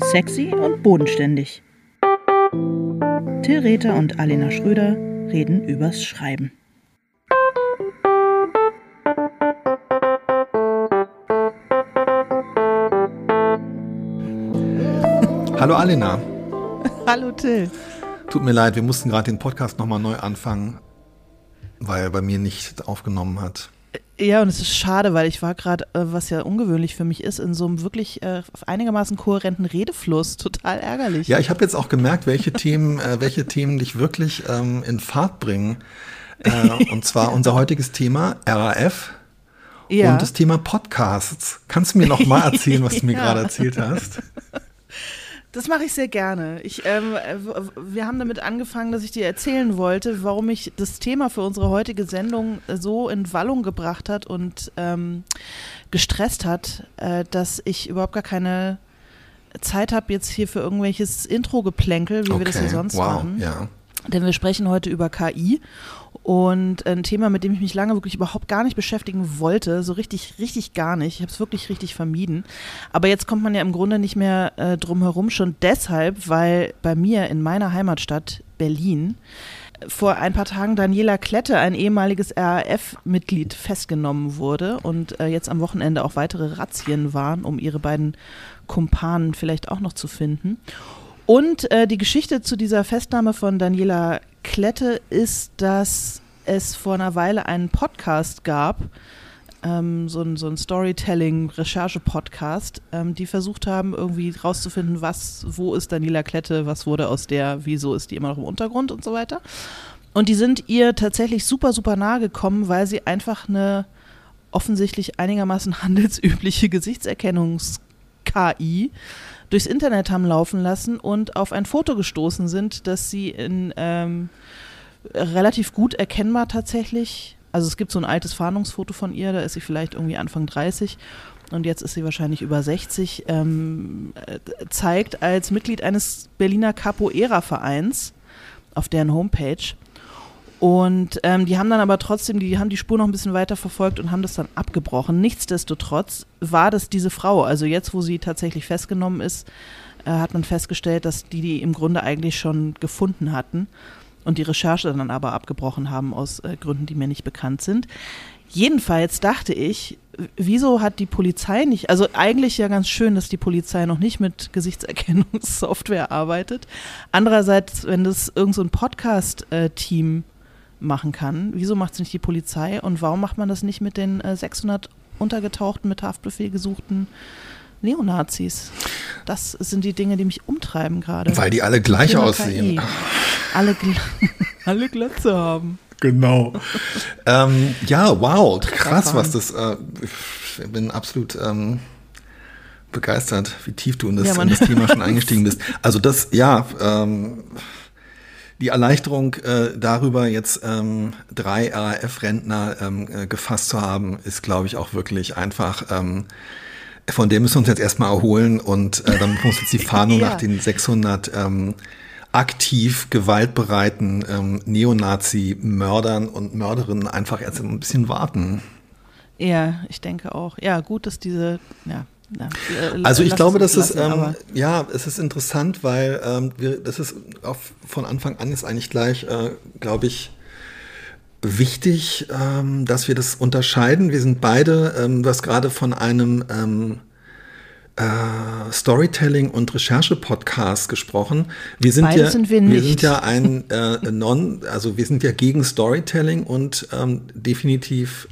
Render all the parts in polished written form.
Sexy und bodenständig. Till Rether und Alena Schröder reden übers Schreiben. Hallo Alena. Hallo Till. Tut mir leid, wir mussten gerade den Podcast nochmal neu anfangen, weil er bei mir nicht aufgenommen hat. Ja, und es ist schade, weil ich war gerade, was ja ungewöhnlich für mich ist, in so einem wirklich einigermaßen kohärenten Redefluss. Total ärgerlich. Ja, ich habe jetzt auch gemerkt, welche Themen dich wirklich in Fahrt bringen. Und zwar unser heutiges Thema RAF und das Thema Podcasts. Kannst du mir noch mal erzählen, was du mir gerade erzählt hast? Das mache ich sehr gerne. Wir haben damit angefangen, dass ich dir erzählen wollte, warum mich das Thema für unsere heutige Sendung so in Wallung gebracht hat und gestresst hat, dass ich überhaupt gar keine Zeit habe jetzt hier für irgendwelches Intro-Geplänkel, wie wir das ja sonst machen. Ja. Denn wir sprechen heute über KI und ein Thema, mit dem ich mich lange wirklich überhaupt gar nicht beschäftigen wollte, so richtig gar nicht. Ich habe es wirklich richtig vermieden. Aber jetzt kommt man ja im Grunde nicht mehr drum herum, schon deshalb, weil bei mir in meiner Heimatstadt Berlin vor ein paar Tagen Daniela Klette, ein ehemaliges RAF-Mitglied, festgenommen wurde und jetzt am Wochenende auch weitere Razzien waren, um ihre beiden Kumpanen vielleicht auch noch zu finden. Und die Geschichte zu dieser Festnahme von Daniela Klette ist, dass es vor einer Weile einen Podcast gab, so ein Storytelling-Recherche-Podcast, die versucht haben, irgendwie rauszufinden, wo ist Daniela Klette, was wurde aus der, wieso ist die immer noch im Untergrund und so weiter. Und die sind ihr tatsächlich super nahe gekommen, weil sie einfach eine offensichtlich einigermaßen handelsübliche Gesichtserkennungs-KI durchs Internet haben laufen lassen und auf ein Foto gestoßen sind, das sie in relativ gut erkennbar tatsächlich, also es gibt so ein altes Fahndungsfoto von ihr, da ist sie vielleicht irgendwie Anfang 30 und jetzt ist sie wahrscheinlich über 60, zeigt als Mitglied eines Berliner Capoeira-Vereins auf deren Homepage. Und die haben dann aber trotzdem, die haben die Spur noch ein bisschen weiter verfolgt und haben das dann abgebrochen. Nichtsdestotrotz war das diese Frau. Also jetzt, wo sie tatsächlich festgenommen ist, hat man festgestellt, dass die im Grunde eigentlich schon gefunden hatten und die Recherche dann aber abgebrochen haben aus Gründen, die mir nicht bekannt sind. Jedenfalls dachte ich, wieso hat die Polizei nicht, also eigentlich ja ganz schön, dass die Polizei noch nicht mit Gesichtserkennungssoftware arbeitet. Andererseits, wenn das irgend so ein Podcast-Team machen kann. Wieso macht es nicht die Polizei und warum macht man das nicht mit den 600 untergetauchten, mit Haftbefehl gesuchten Neonazis? Das sind die Dinge, die mich umtreiben gerade. Weil die alle gleich aussehen. Alle Glatze haben. Genau. Ja, wow, krass, was das, ich bin absolut begeistert, wie tief du in das Thema schon eingestiegen bist. Also das, die Erleichterung darüber, jetzt 3 RAF-Rentner gefasst zu haben, ist, glaube ich, auch wirklich einfach, von dem müssen wir uns jetzt erstmal erholen und dann müssen wir uns jetzt die Fahndung nach den 600 aktiv gewaltbereiten Neonazi-Mördern und Mörderinnen einfach erst ein bisschen warten. Ja, ich denke auch. Ja, gut, dass diese, also ich glaube, dass es ist interessant, weil das ist auch von Anfang an ist eigentlich gleich, glaube ich, wichtig, dass wir das unterscheiden. Wir sind beide, du hast gerade von einem Storytelling- und Recherche-Podcast gesprochen. Wir sind wir sind ja ein wir sind ja gegen Storytelling und definitiv,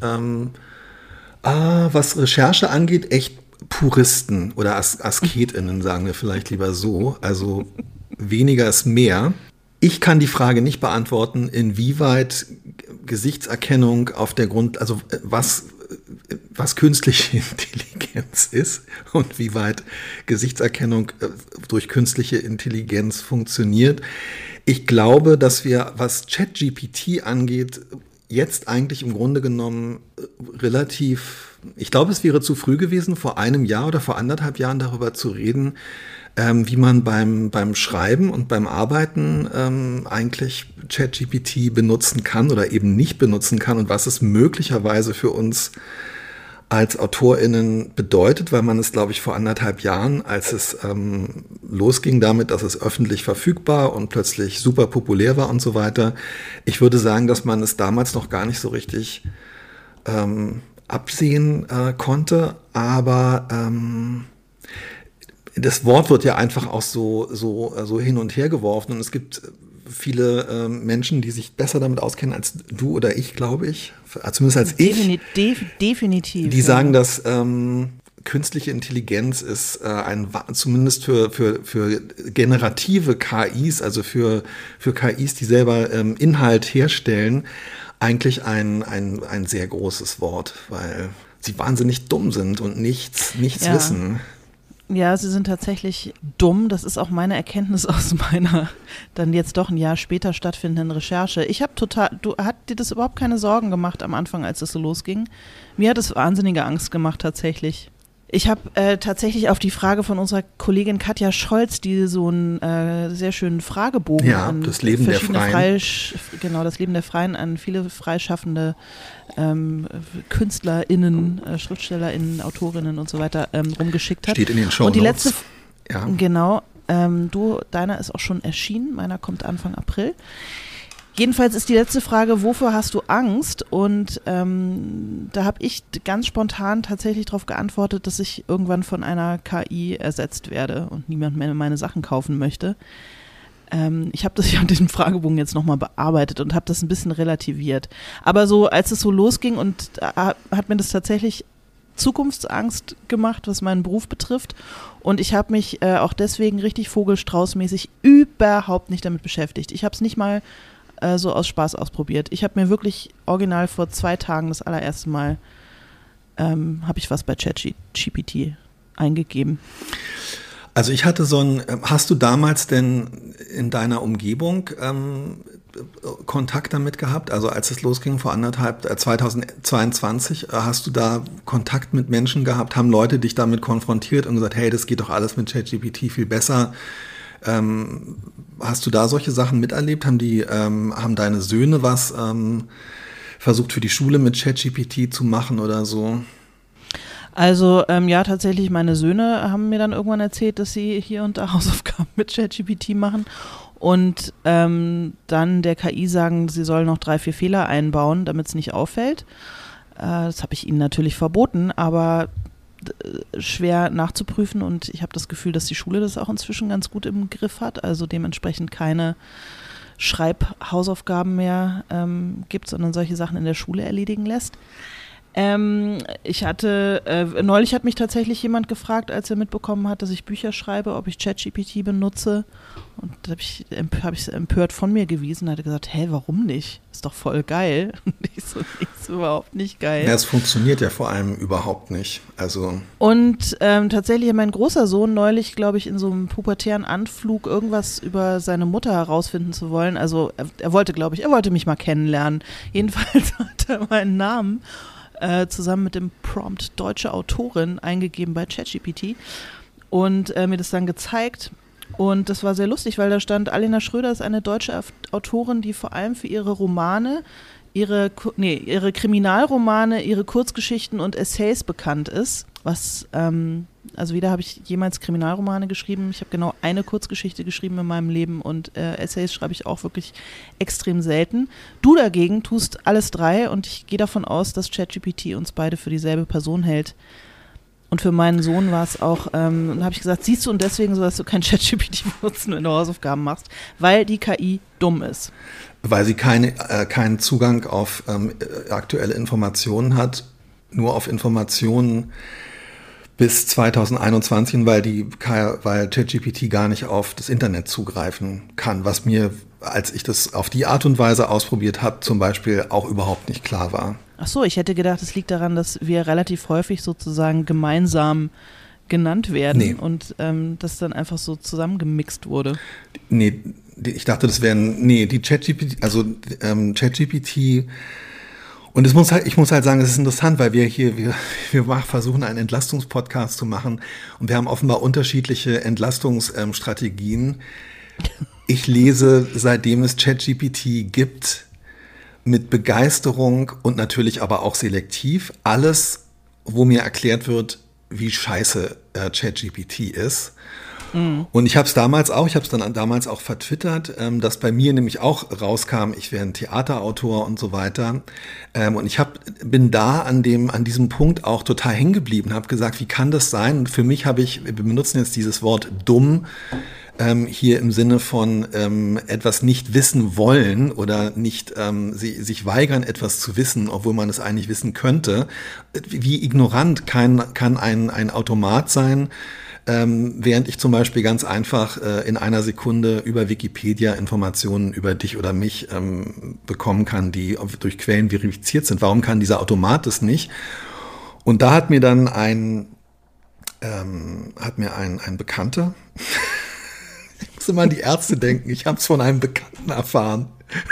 was Recherche angeht, echt Puristen oder AsketInnen, sagen wir vielleicht lieber so. Also weniger ist mehr. Ich kann die Frage nicht beantworten, inwieweit Gesichtserkennung auf der also was künstliche Intelligenz ist und wie weit Gesichtserkennung durch künstliche Intelligenz funktioniert. Ich glaube, dass wir, was ChatGPT angeht, jetzt eigentlich im Grunde genommen ich glaube, es wäre zu früh gewesen, vor einem Jahr oder vor 1,5 Jahren darüber zu reden, wie man beim Schreiben und beim Arbeiten eigentlich ChatGPT benutzen kann oder eben nicht benutzen kann und was es möglicherweise für uns als AutorInnen bedeutet, weil man es, glaube ich, vor 1,5 Jahren, als es losging damit, dass es öffentlich verfügbar und plötzlich super populär war und so weiter. Ich würde sagen, dass man es damals noch gar nicht so richtig absehen konnte, aber das Wort wird ja einfach auch so hin und her geworfen und es gibt viele Menschen, die sich besser damit auskennen als du oder ich, glaube ich. Zumindest als ich. Definitiv. Die sagen, dass künstliche Intelligenz ist zumindest für generative KIs, also für KIs, die selber Inhalt herstellen, eigentlich ein sehr großes Wort, weil sie wahnsinnig dumm sind und nichts wissen. Ja, sie sind tatsächlich dumm. Das ist auch meine Erkenntnis aus meiner dann jetzt doch ein Jahr später stattfindenden Recherche. Hat dir das überhaupt keine Sorgen gemacht am Anfang, als es so losging? Mir hat es wahnsinnige Angst gemacht tatsächlich. Ich habe tatsächlich auf die Frage von unserer Kollegin Katja Scholz, die so einen sehr schönen Fragebogen an das Leben der Freien. Das Leben der Freien an viele freischaffende KünstlerInnen, SchriftstellerInnen, Autorinnen und so weiter rumgeschickt hat. Steht in den Shownotes. Und die letzte, ja. Genau, deiner ist auch schon erschienen, meiner kommt Anfang April. Jedenfalls ist die letzte Frage, wofür hast du Angst? Und da habe ich ganz spontan tatsächlich darauf geantwortet, dass ich irgendwann von einer KI ersetzt werde und niemand mehr meine Sachen kaufen möchte. Ich habe diesen Fragebogen jetzt nochmal bearbeitet und habe das ein bisschen relativiert. Aber so, als es so losging und hat mir das tatsächlich Zukunftsangst gemacht, was meinen Beruf betrifft. Und ich habe mich auch deswegen richtig vogelstraußmäßig überhaupt nicht damit beschäftigt. Ich habe es nicht mal so aus Spaß ausprobiert. Ich habe mir wirklich original vor 2 Tagen das allererste Mal habe ich was bei ChatGPT eingegeben. Also ich hatte hast du damals denn in deiner Umgebung Kontakt damit gehabt? Also als es losging vor 2022, hast du da Kontakt mit Menschen gehabt? Haben Leute dich damit konfrontiert und gesagt, hey, das geht doch alles mit ChatGPT viel besser? Hast du da solche Sachen miterlebt? Haben deine Söhne was versucht für die Schule mit ChatGPT zu machen oder so? Also ja, tatsächlich, meine Söhne haben mir dann irgendwann erzählt, dass sie hier und da Hausaufgaben mit ChatGPT machen und dann der KI sagen, sie soll noch 3, 4 Fehler einbauen, damit es nicht auffällt. Das habe ich ihnen natürlich verboten, aber schwer nachzuprüfen und ich habe das Gefühl, dass die Schule das auch inzwischen ganz gut im Griff hat, also dementsprechend keine Schreibhausaufgaben mehr gibt, sondern solche Sachen in der Schule erledigen lässt. Neulich hat mich tatsächlich jemand gefragt, als er mitbekommen hat, dass ich Bücher schreibe, ob ich ChatGPT benutze. Und da habe ich es empört von mir gewiesen. Er hat gesagt, warum nicht? Ist doch voll geil. Und ich so, ist überhaupt nicht geil. Ja, es funktioniert ja vor allem überhaupt nicht. Und tatsächlich hat mein großer Sohn neulich, glaube ich, in so einem pubertären Anflug irgendwas über seine Mutter herausfinden zu wollen. Also er wollte mich mal kennenlernen. Jedenfalls hat er meinen Namen zusammen mit dem Prompt deutsche Autorin eingegeben bei ChatGPT und mir das dann gezeigt. Und das war sehr lustig, weil da stand, Alena Schröder ist eine deutsche Autorin, die vor allem für ihre Romane, ihre Kriminalromane, ihre Kurzgeschichten und Essays bekannt ist. Also weder habe ich jemals Kriminalromane geschrieben, ich habe genau eine Kurzgeschichte geschrieben in meinem Leben und Essays schreibe ich auch wirklich extrem selten. Du dagegen tust alles 3 und ich gehe davon aus, dass ChatGPT uns beide für dieselbe Person hält. Und für meinen Sohn war es auch, dann habe ich gesagt, siehst du, und deswegen sollst du kein ChatGPT benutzen, wenn du Hausaufgaben machst, weil die KI dumm ist. Weil sie keinen Zugang auf aktuelle Informationen hat, nur auf Informationen bis 2021, weil ChatGPT gar nicht auf das Internet zugreifen kann, was mir, als ich das auf die Art und Weise ausprobiert habe, zum Beispiel auch überhaupt nicht klar war. Ach so, ich hätte gedacht, es liegt daran, dass wir relativ häufig sozusagen gemeinsam genannt werden und das dann einfach so zusammengemixt wurde. Nee, ich dachte, die ChatGPT, ChatGPT. Und ich muss halt sagen, es ist interessant, weil wir versuchen, einen Entlastungspodcast zu machen und wir haben offenbar unterschiedliche Entlastungsstrategien. Ich lese, seitdem es ChatGPT gibt, mit Begeisterung und natürlich aber auch selektiv alles wo mir erklärt wird, wie scheiße ChatGPT ist. Und ich habe es damals auch, damals auch vertwittert, dass bei mir nämlich auch rauskam, ich wäre ein Theaterautor und so weiter. Und ich bin da an diesem Punkt auch total hängen geblieben, habe gesagt, wie kann das sein? Und für mich wir benutzen jetzt dieses Wort dumm, hier im Sinne von etwas nicht wissen wollen oder nicht sich weigern, etwas zu wissen, obwohl man es eigentlich wissen könnte. Wie ignorant kann ein Automat sein, während ich zum Beispiel ganz einfach in einer Sekunde über Wikipedia Informationen über dich oder mich bekommen kann, die durch Quellen verifiziert sind. Warum kann dieser Automat das nicht? Und da hat mir dann ein Bekannter, ich muss immer an die Ärzte denken, ich habe es von einem Bekannten erfahren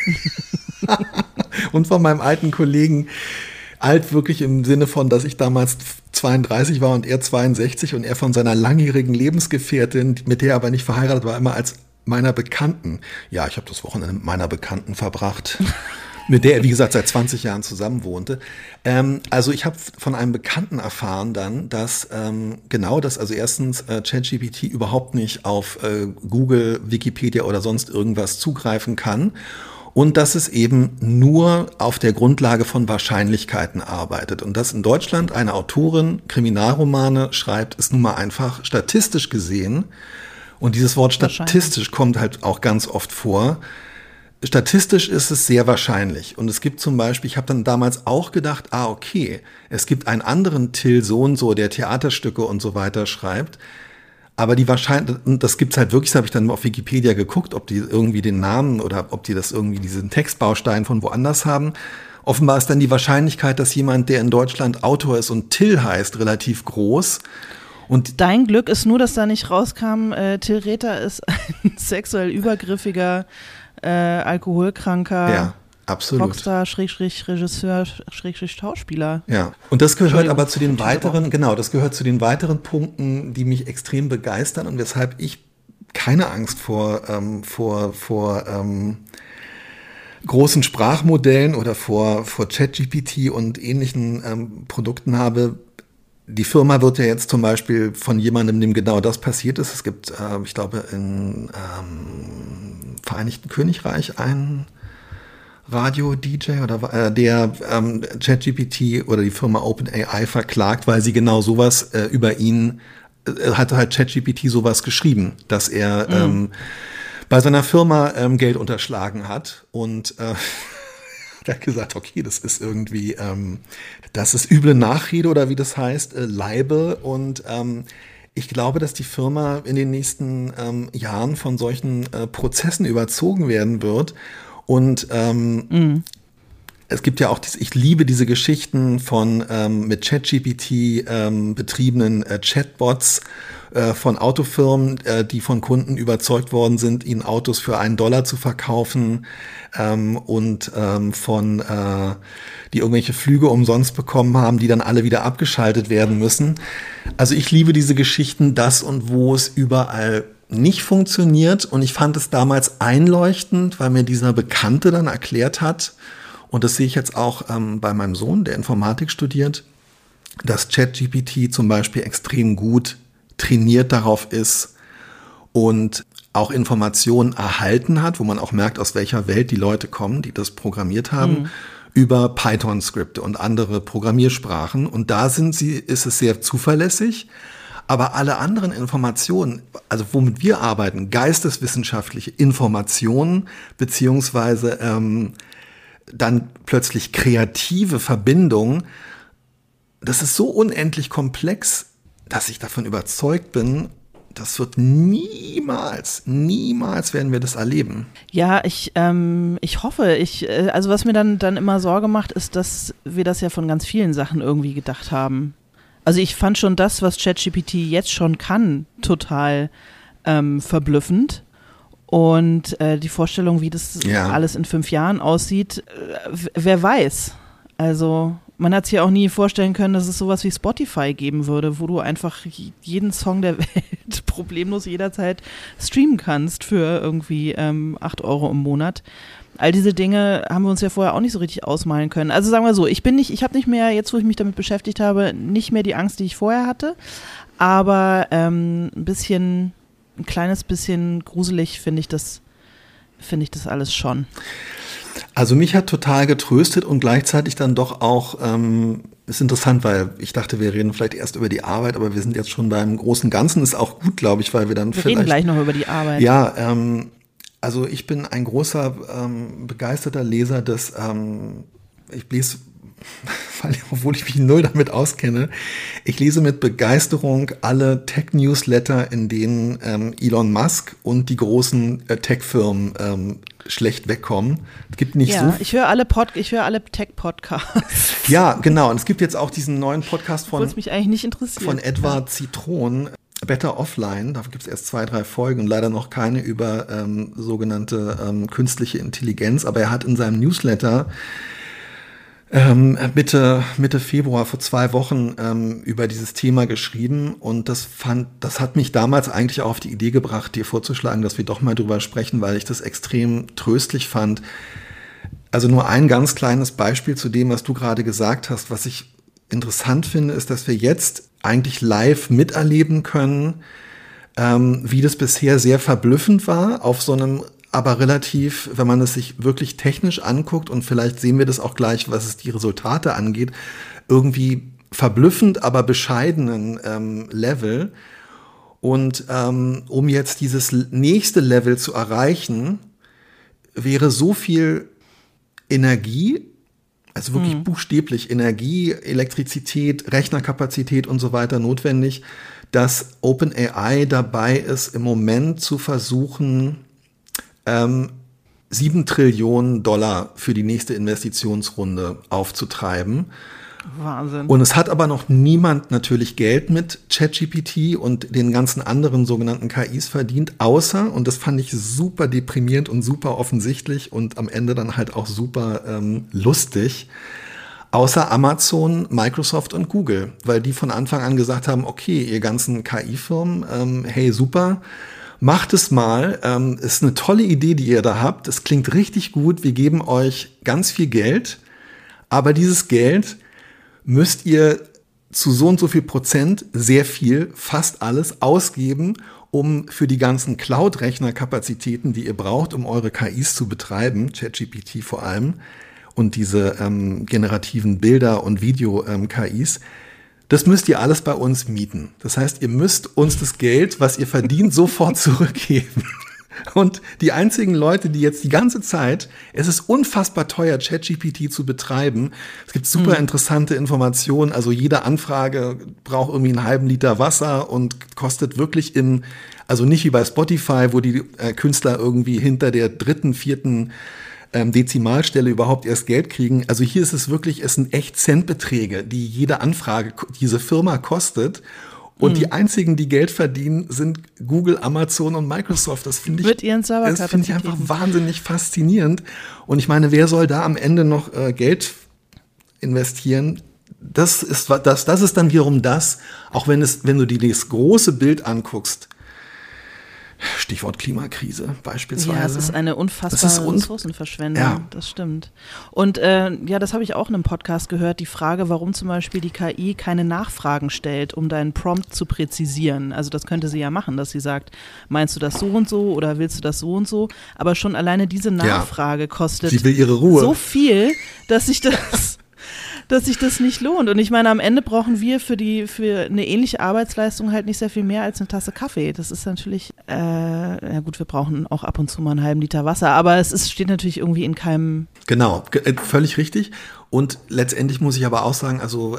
und von meinem alten Kollegen, alt wirklich im Sinne von, dass ich damals 32 war und er 62 und er von seiner langjährigen Lebensgefährtin, mit der er aber nicht verheiratet war, immer als meiner Bekannten. Ja, ich habe das Wochenende mit meiner Bekannten verbracht, mit der er, wie gesagt, seit 20 Jahren zusammen wohnte. Also ich habe von einem Bekannten erfahren dann, dass also erstens ChatGPT überhaupt nicht auf Google, Wikipedia oder sonst irgendwas zugreifen kann. Und dass es eben nur auf der Grundlage von Wahrscheinlichkeiten arbeitet. Und dass in Deutschland eine Autorin Kriminalromane schreibt, ist nun mal einfach statistisch gesehen. Und dieses Wort statistisch kommt halt auch ganz oft vor. Statistisch ist es sehr wahrscheinlich. Und es gibt zum Beispiel, ich habe dann damals auch gedacht, okay, es gibt einen anderen Till so und so, der Theaterstücke und so weiter schreibt. Aber das gibt's halt wirklich, das habe ich dann auf Wikipedia geguckt, ob die irgendwie den Namen oder ob die das irgendwie diesen Textbaustein von woanders haben. Offenbar ist dann die Wahrscheinlichkeit, dass jemand, der in Deutschland Autor ist und Till heißt, relativ groß. Und dein Glück ist nur, dass da nicht rauskam, Till Rether ist ein sexuell übergriffiger, alkoholkranker, ja, absolut. Rockstar, Regisseur, Schauspieler. Ja, und das gehört aber zu den weiteren Punkten, die mich extrem begeistern und weshalb ich keine Angst vor großen Sprachmodellen oder vor ChatGPT und ähnlichen Produkten habe. Die Firma wird ja jetzt zum Beispiel von jemandem, dem genau das passiert ist. Es gibt, ich glaube, im Vereinigten Königreich einen Radio-DJ oder der ChatGPT oder die Firma OpenAI verklagt, weil sie genau sowas über ihn, hatte halt ChatGPT sowas geschrieben, dass er bei seiner Firma Geld unterschlagen hat und der hat gesagt, okay, das ist irgendwie, das ist üble Nachrede oder wie das heißt, Libel und ich glaube, dass die Firma in den nächsten Jahren von solchen Prozessen überzogen werden wird und es gibt ja auch, ich liebe diese Geschichten von mit ChatGPT betriebenen Chatbots von Autofirmen, die von Kunden überzeugt worden sind, ihnen Autos für $1 zu verkaufen und die irgendwelche Flüge umsonst bekommen haben, die dann alle wieder abgeschaltet werden müssen. Also ich liebe diese Geschichten, das und wo es überall nicht funktioniert. Und ich fand es damals einleuchtend, weil mir dieser Bekannte dann erklärt hat, und das sehe ich jetzt auch bei meinem Sohn, der Informatik studiert, dass ChatGPT zum Beispiel extrem gut trainiert darauf ist und auch Informationen erhalten hat, wo man auch merkt, aus welcher Welt die Leute kommen, die das programmiert haben, über Python-Skripte und andere Programmiersprachen. Und da ist es sehr zuverlässig. Aber alle anderen Informationen, also womit wir arbeiten, geisteswissenschaftliche Informationen, beziehungsweise dann plötzlich kreative Verbindungen, das ist so unendlich komplex, dass ich davon überzeugt bin, das wird niemals werden wir das erleben. Ja, ich hoffe, also was mir dann immer Sorge macht, ist, dass wir das ja von ganz vielen Sachen irgendwie gedacht haben. Also ich fand schon das, was ChatGPT jetzt schon kann, total verblüffend. Und die Vorstellung, wie das alles in 5 Jahren aussieht, wer weiß. Also man hat sich ja auch nie vorstellen können, dass es sowas wie Spotify geben würde, wo du einfach jeden Song der Welt problemlos jederzeit streamen kannst für irgendwie 8 € im Monat. all diese Dinge haben wir uns ja vorher auch nicht so richtig ausmalen können. Also sagen wir so, ich habe nicht mehr, jetzt wo ich mich damit beschäftigt habe, nicht mehr die Angst, die ich vorher hatte, aber ein kleines bisschen gruselig finde ich das alles schon. Also mich hat total getröstet und gleichzeitig dann doch auch, ist interessant, weil ich dachte, wir reden vielleicht erst über die Arbeit, aber wir sind jetzt schon beim großen Ganzen, ist auch gut, glaube ich, weil wir dann Wir reden gleich noch über die Arbeit. Ja, also ich bin ein großer, begeisterter Leser des, ich lese, obwohl ich mich null damit auskenne, ich lese mit Begeisterung alle Tech-Newsletter, in denen Elon Musk und die großen Tech-Firmen schlecht wegkommen. Es gibt nicht so. Ich höre alle Tech-Podcasts. Ja, genau. Und es gibt jetzt auch diesen neuen Podcast von mich eigentlich nicht interessiert. Von Edward Zitron, Better Offline. Da gibt es erst 2, 3 Folgen und leider noch keine über sogenannte künstliche Intelligenz. Aber er hat in seinem Newsletter Mitte Februar vor 2 Wochen über dieses Thema geschrieben und das hat mich damals eigentlich auch auf die Idee gebracht, dir vorzuschlagen, dass wir doch mal drüber sprechen, weil ich das extrem tröstlich fand. Also nur ein ganz kleines Beispiel zu dem, was du gerade gesagt hast. Was ich interessant finde, ist, dass wir jetzt eigentlich live miterleben können, wie das bisher sehr verblüffend war, auf so einem aber relativ, wenn man es sich wirklich technisch anguckt, und vielleicht sehen wir das auch gleich, was es die Resultate angeht, irgendwie verblüffend, aber bescheidenen Level. Und um jetzt dieses nächste Level zu erreichen, wäre so viel Energie, also wirklich buchstäblich Energie, Elektrizität, Rechnerkapazität und so weiter notwendig, dass OpenAI dabei ist, im Moment zu versuchen, 7 Trillionen Dollar für die nächste Investitionsrunde aufzutreiben. Wahnsinn. Und es hat aber noch niemand natürlich Geld mit ChatGPT und den ganzen anderen sogenannten KIs verdient, außer, und das fand ich super deprimierend und super offensichtlich und am Ende dann halt auch super lustig, außer Amazon, Microsoft und Google, weil die von Anfang an gesagt haben, okay, ihr ganzen KI-Firmen, hey, super, macht es mal, ist eine tolle Idee, die ihr da habt, es klingt richtig gut, wir geben euch ganz viel Geld, aber dieses Geld müsst ihr zu so und so viel Prozent, sehr viel, fast alles ausgeben, um für die ganzen Cloud-Rechnerkapazitäten, die ihr braucht, um eure KIs zu betreiben, ChatGPT vor allem, und diese generativen Bilder- und Video-KIs, das müsst ihr alles bei uns mieten. Das heißt, ihr müsst uns das Geld, was ihr verdient, sofort zurückgeben. Und die einzigen Leute, die jetzt die ganze Zeit, es ist unfassbar teuer, ChatGPT zu betreiben. Es gibt super interessante Informationen. Also jede Anfrage braucht irgendwie einen halben Liter Wasser und kostet wirklich also nicht wie bei Spotify, wo die Künstler irgendwie hinter der 3., 4. Dezimalstelle überhaupt erst Geld kriegen. Also hier ist es wirklich, es sind echt Centbeträge, die jede Anfrage diese Firma kostet. Und die einzigen, die Geld verdienen, sind Google, Amazon und Microsoft. Das finde ich einfach wahnsinnig faszinierend. Und ich meine, wer soll da am Ende noch Geld investieren? Das ist dann wiederum das, auch wenn du dir das große Bild anguckst, Stichwort Klimakrise beispielsweise. Ja, es ist eine unfassbare Ressourcenverschwendung, ja. Das stimmt. Und das habe ich auch in einem Podcast gehört, die Frage, warum zum Beispiel die KI keine Nachfragen stellt, um deinen Prompt zu präzisieren. Also das könnte sie ja machen, dass sie sagt, meinst du das so und so oder willst du das so und so? Aber schon alleine diese Nachfrage kostet sie will ihre Ruhe. So viel, dass sich das nicht lohnt. Und ich meine, am Ende brauchen wir für eine ähnliche Arbeitsleistung halt nicht sehr viel mehr als eine Tasse Kaffee. Das ist natürlich, ja gut, wir brauchen auch ab und zu mal einen halben Liter Wasser, aber steht natürlich irgendwie in keinem... Genau, völlig richtig. Und letztendlich muss ich aber auch sagen, also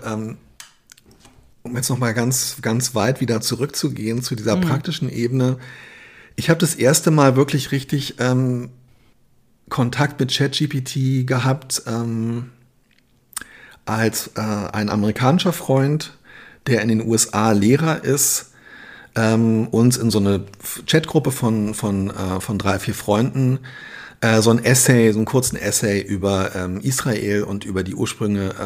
um jetzt nochmal ganz, ganz weit wieder zurückzugehen zu dieser praktischen Ebene, ich habe das erste Mal wirklich richtig Kontakt mit ChatGPT gehabt, als ein amerikanischer Freund, der in den USA Lehrer ist, uns in so eine Chatgruppe von 3, 4 Freunden so einen kurzen Essay über Israel und über die Ursprünge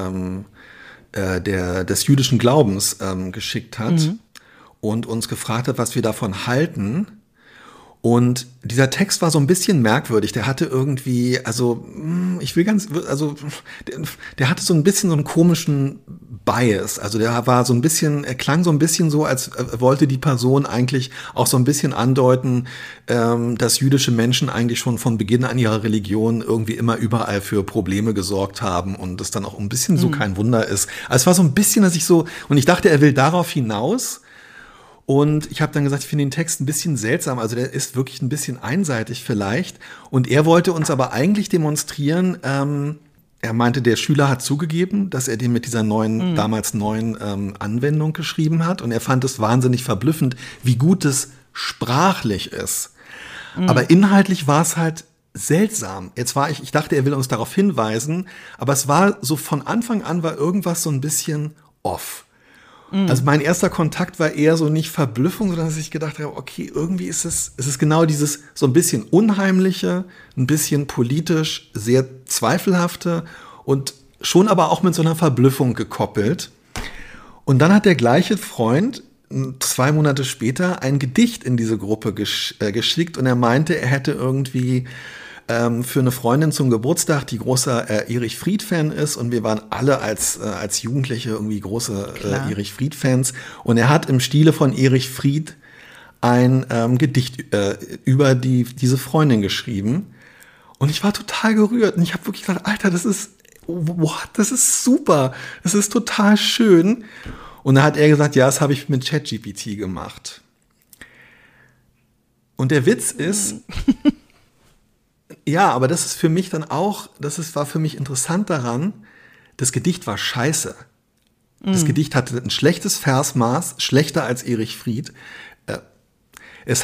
des jüdischen Glaubens geschickt hat und uns gefragt hat, was wir davon halten. Und dieser Text war so ein bisschen merkwürdig. Der hatte irgendwie, der hatte so ein bisschen so einen komischen Bias. Also der war so ein bisschen, er klang so ein bisschen so, als wollte die Person eigentlich auch so ein bisschen andeuten, dass jüdische Menschen eigentlich schon von Beginn an ihrer Religion irgendwie immer überall für Probleme gesorgt haben und das dann auch ein bisschen so kein Wunder ist. Also es war so ein bisschen, und ich dachte, er will darauf hinaus. Und ich habe dann gesagt, ich finde den Text ein bisschen seltsam, also der ist wirklich ein bisschen einseitig vielleicht. Und er wollte uns aber eigentlich demonstrieren, er meinte, der Schüler hat zugegeben, dass er den mit dieser damals neuen Anwendung geschrieben hat. Und er fand es wahnsinnig verblüffend, wie gut es sprachlich ist. Aber inhaltlich war es halt seltsam. Ich dachte, er will uns darauf hinweisen, aber es war so von Anfang an war irgendwas so ein bisschen off. Also mein erster Kontakt war eher so nicht Verblüffung, sondern dass ich gedacht habe, okay, irgendwie ist es genau dieses so ein bisschen unheimliche, ein bisschen politisch sehr zweifelhafte und schon aber auch mit so einer Verblüffung gekoppelt. Und dann hat der gleiche Freund 2 Monate später ein Gedicht in diese Gruppe geschickt und er meinte, er hätte irgendwie für eine Freundin zum Geburtstag, die großer Erich Fried-Fan ist und wir waren alle als Jugendliche irgendwie große Erich Fried-Fans und er hat im Stile von Erich Fried ein Gedicht über diese Freundin geschrieben und ich war total gerührt und ich habe wirklich gedacht, Alter, das ist super, das ist total schön und da hat er gesagt, ja, das habe ich mit ChatGPT gemacht. Und der Witz ist, ja, aber das ist für mich dann auch, war für mich interessant daran, das Gedicht war scheiße. Das Gedicht hatte ein schlechtes Versmaß, schlechter als Erich Fried. Es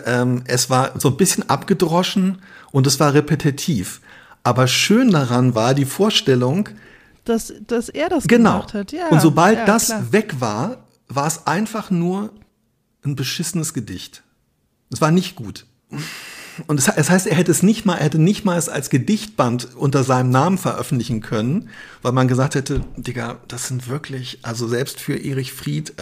war so ein bisschen abgedroschen und es war repetitiv. Aber schön daran war die Vorstellung, dass er das gemacht hat. Ja, und sobald das weg war, war es einfach nur ein beschissenes Gedicht. Es war nicht gut. Und das heißt, er hätte nicht mal es als Gedichtband unter seinem Namen veröffentlichen können, weil man gesagt hätte, Digga, das sind wirklich, also selbst für Erich Fried,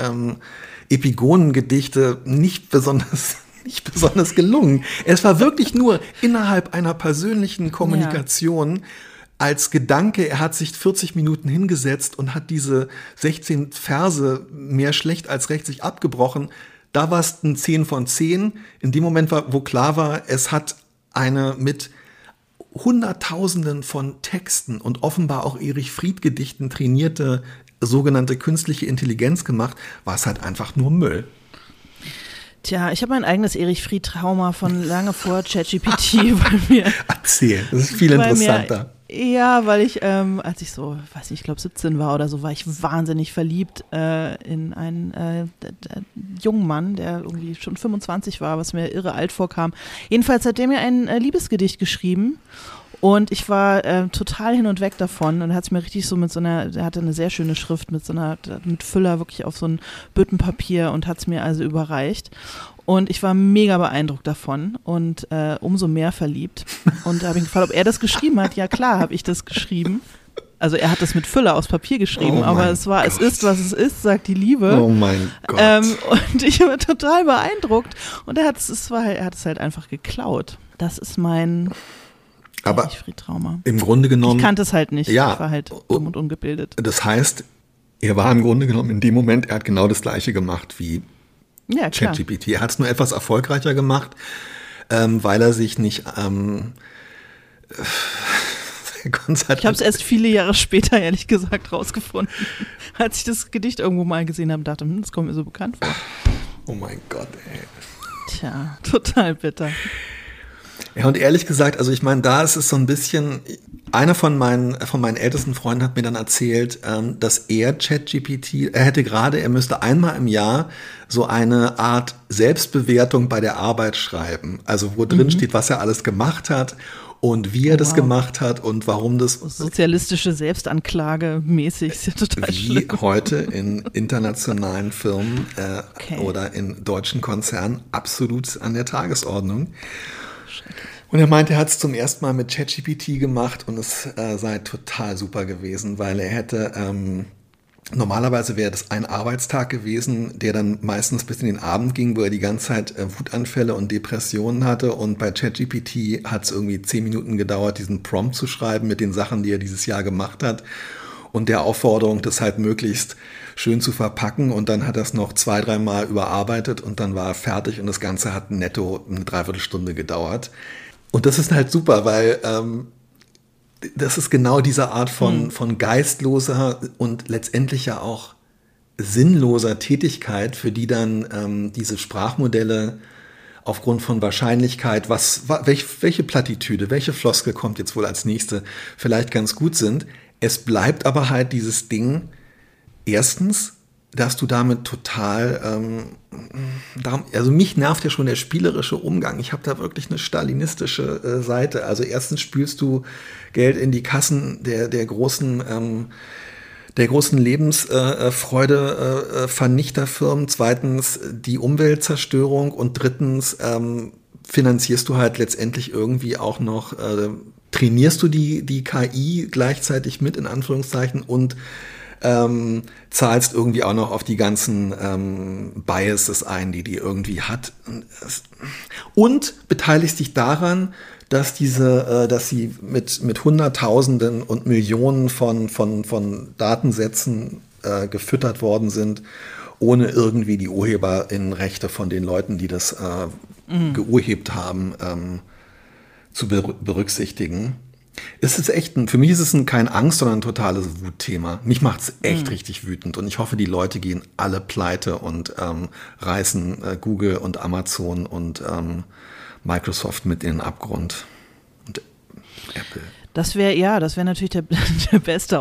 Epigonengedichte nicht besonders gelungen. Es war wirklich nur innerhalb einer persönlichen Kommunikation als Gedanke, er hat sich 40 Minuten hingesetzt und hat diese 16 Verse mehr schlecht als recht sich abgebrochen. Da war es ein 10 von 10. In dem Moment, wo klar war, es hat eine mit Hunderttausenden von Texten und offenbar auch Erich Fried Gedichten trainierte sogenannte künstliche Intelligenz gemacht, war es halt einfach nur Müll. Tja, ich habe mein eigenes Erich Fried-Trauma von lange vor ChatGPT bei mir. Erzähl, das ist viel interessanter. Ja, weil ich, als ich so, weiß nicht, ich glaube 17 war oder so, war ich wahnsinnig verliebt in einen jungen Mann, der irgendwie schon 25 war, was mir irre alt vorkam. Jedenfalls hat der mir ein Liebesgedicht geschrieben und ich war total hin und weg davon und er hat es mir richtig so er hatte eine sehr schöne Schrift mit Füller wirklich auf so ein Büttenpapier und hat es mir also überreicht. Und ich war mega beeindruckt davon und umso mehr verliebt. Und da habe ich gefragt, ob er das geschrieben hat. Ja klar, habe ich das geschrieben. Also er hat das mit Füller aufs Papier geschrieben, aber es ist, was es ist, sagt die Liebe. Oh mein Gott. Und ich war total beeindruckt. Und er hat es halt einfach geklaut. Das ist mein Fried-Trauma. Im Grunde genommen. Ich kannte es halt nicht. Ja, ich war halt dumm und ungebildet. Das heißt, er war im Grunde genommen in dem Moment, er hat genau das Gleiche gemacht wie ChatGPT. Er hat es nur etwas erfolgreicher gemacht, weil er sich nicht ich habe es erst viele Jahre später, ehrlich gesagt, rausgefunden, als ich das Gedicht irgendwo mal gesehen habe und dachte, das kommt mir so bekannt vor. Oh mein Gott, ey. Tja, total bitter. Ja, und ehrlich gesagt, also ich meine, da ist es so ein bisschen, einer von meinen ältesten Freunden hat mir dann erzählt, dass er müsste einmal im Jahr so eine Art Selbstbewertung bei der Arbeit schreiben. Also wo drin steht, was er alles gemacht hat und wie er das gemacht hat und warum das. Sozialistische Selbstanklage mäßig, ist ja total schlimm. Wie heute in internationalen Firmen oder in deutschen Konzernen absolut an der Tagesordnung. Und er meinte, er hat es zum ersten Mal mit ChatGPT gemacht und es sei total super gewesen, weil er hätte Normalerweise wäre das ein Arbeitstag gewesen, der dann meistens bis in den Abend ging, wo er die ganze Zeit Wutanfälle und Depressionen hatte. Und bei ChatGPT hat es irgendwie 10 Minuten gedauert, diesen Prompt zu schreiben mit den Sachen, die er dieses Jahr gemacht hat. Und der Aufforderung, das halt möglichst schön zu verpacken. Und dann hat er es noch 2-3 Mal überarbeitet und dann war er fertig. Und das Ganze hat netto eine Dreiviertelstunde gedauert. Und das ist halt super, weil das ist genau diese Art von geistloser und letztendlich ja auch sinnloser Tätigkeit, für die dann diese Sprachmodelle aufgrund von Wahrscheinlichkeit, welche Plattitüde, welche Floskel kommt jetzt wohl als nächste, vielleicht ganz gut sind. Es bleibt aber halt dieses Ding, erstens, dass du damit total, also mich nervt ja schon der spielerische Umgang. Ich habe da wirklich eine stalinistische Seite. Also erstens spülst du Geld in die Kassen der großen Lebensfreude Vernichterfirmen. Zweitens die Umweltzerstörung und drittens finanzierst du halt letztendlich irgendwie auch noch, trainierst du die KI gleichzeitig mit, in Anführungszeichen, und zahlst irgendwie auch noch auf die ganzen Biases ein, die irgendwie hat. Und beteiligst dich daran, dass sie mit Hunderttausenden und Millionen von Datensätzen gefüttert worden sind, ohne irgendwie die UrheberInnenrechte von den Leuten, die das geurhebt haben, zu berücksichtigen. Es ist echt, für mich ist es kein Angst, sondern ein totales Wutthema. Mich macht es echt richtig wütend und ich hoffe, die Leute gehen alle pleite und reißen Google und Amazon und Microsoft mit in den Abgrund und Apple. Das wäre natürlich der beste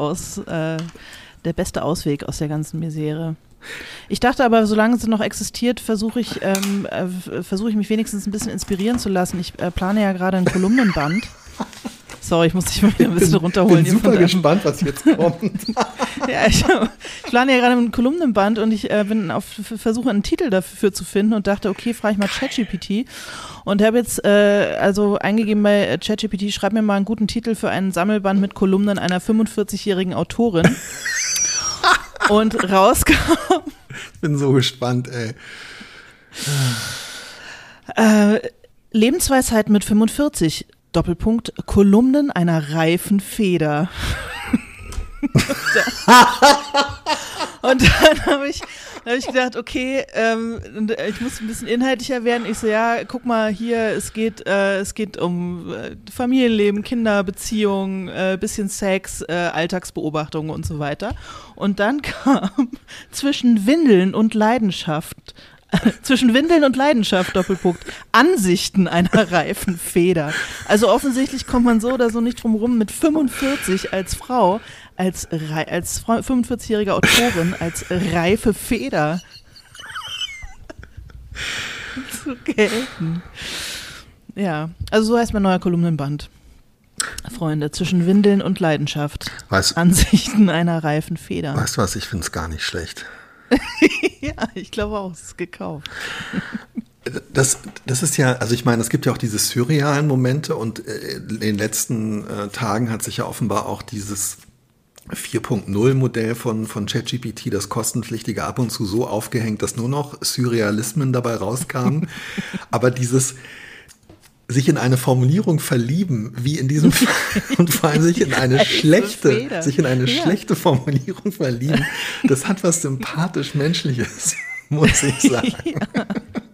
Ausweg aus der ganzen Misere. Ich dachte aber, solange sie noch existiert, versuche ich mich wenigstens ein bisschen inspirieren zu lassen. Ich plane ja gerade einen Kolumnenband. Sorry, ich muss dich mal wieder ein bisschen runterholen. Ich bin super gespannt, was jetzt kommt. Ja, ich plane ja gerade einen Kolumnenband und ich versuche einen Titel dafür zu finden und dachte, okay, frage ich mal ChatGPT und habe jetzt also eingegeben bei ChatGPT, schreib mir mal einen guten Titel für einen Sammelband mit Kolumnen einer 45-jährigen Autorin. Und rauskam. Ich bin so gespannt, ey. Lebensweisheit mit 45. Doppelpunkt, Kolumnen einer reifen Feder. Und dann habe ich gedacht, okay, ich muss ein bisschen inhaltlicher werden. Ich so, ja, guck mal hier, es geht um Familienleben, Kinder, Beziehungen, bisschen Sex, Alltagsbeobachtungen und so weiter. Und dann kam zwischen Windeln und Leidenschaft, Doppelpunkt, Ansichten einer reifen Feder. Also offensichtlich kommt man so oder so nicht drum rum, mit 45 als Frau, als 45-jährige Autorin, als reife Feder zu gelten. Ja, also so heißt mein neuer Kolumnenband. Freunde, zwischen Windeln und Leidenschaft. Ansichten einer reifen Feder. Weißt du was, ich finde es gar nicht schlecht. Ja, ich glaube auch, es ist gekauft. Das ist ja, also ich meine, es gibt ja auch diese surrealen Momente und in den letzten Tagen hat sich ja offenbar auch dieses 4.0-Modell von ChatGPT, das kostenpflichtige, ab und zu so aufgehängt, dass nur noch Surrealismen dabei rauskamen. Aber dieses sich in eine Formulierung verlieben, wie in diesem Fall, und vor allem sich in eine schlechte Formulierung verlieben, das hat was sympathisch-menschliches, muss ich sagen. Ja.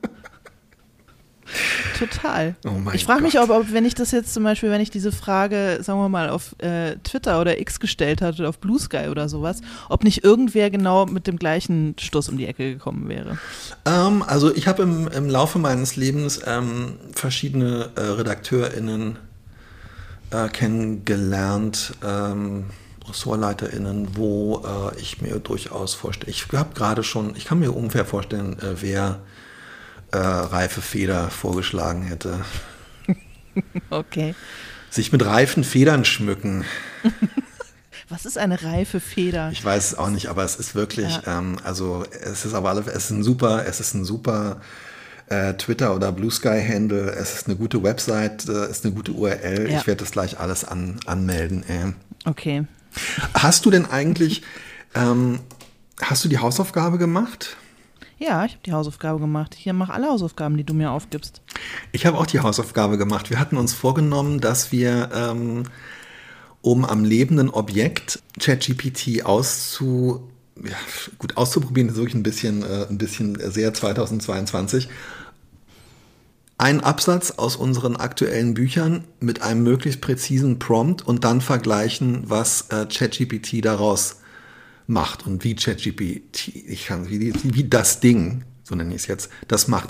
Total. Oh mein ich frage mich, Gott. ob wenn ich das jetzt zum Beispiel, wenn ich diese Frage, sagen wir mal, auf Twitter oder X gestellt hatte oder auf Blue Sky oder sowas, ob nicht irgendwer genau mit dem gleichen Stoß um die Ecke gekommen wäre. Also ich habe im Laufe meines Lebens verschiedene RedakteurInnen kennengelernt, RessortleiterInnen, wo ich mir durchaus vorstelle, ich kann mir ungefähr vorstellen, wer reife Feder vorgeschlagen hätte. Okay. Sich mit reifen Federn schmücken. Was ist eine reife Feder? Ich weiß es auch nicht, aber es ist wirklich, es ist ein super Twitter oder Blue Sky Handle, es ist eine gute Website, ist eine gute URL. Ja. Ich werde das gleich alles anmelden. Okay. Hast du denn eigentlich Hast du die Hausaufgabe gemacht? Ja, ich habe die Hausaufgabe gemacht. Hier, mach alle Hausaufgaben, die du mir aufgibst. Ich habe auch die Hausaufgabe gemacht. Wir hatten uns vorgenommen, dass wir, um am lebenden Objekt ChatGPT auszuprobieren, ist wirklich ein bisschen sehr 2022, einen Absatz aus unseren aktuellen Büchern mit einem möglichst präzisen Prompt und dann vergleichen, was ChatGPT daraus macht und wie ChatGPT, wie das Ding, so nenne ich es jetzt, das macht.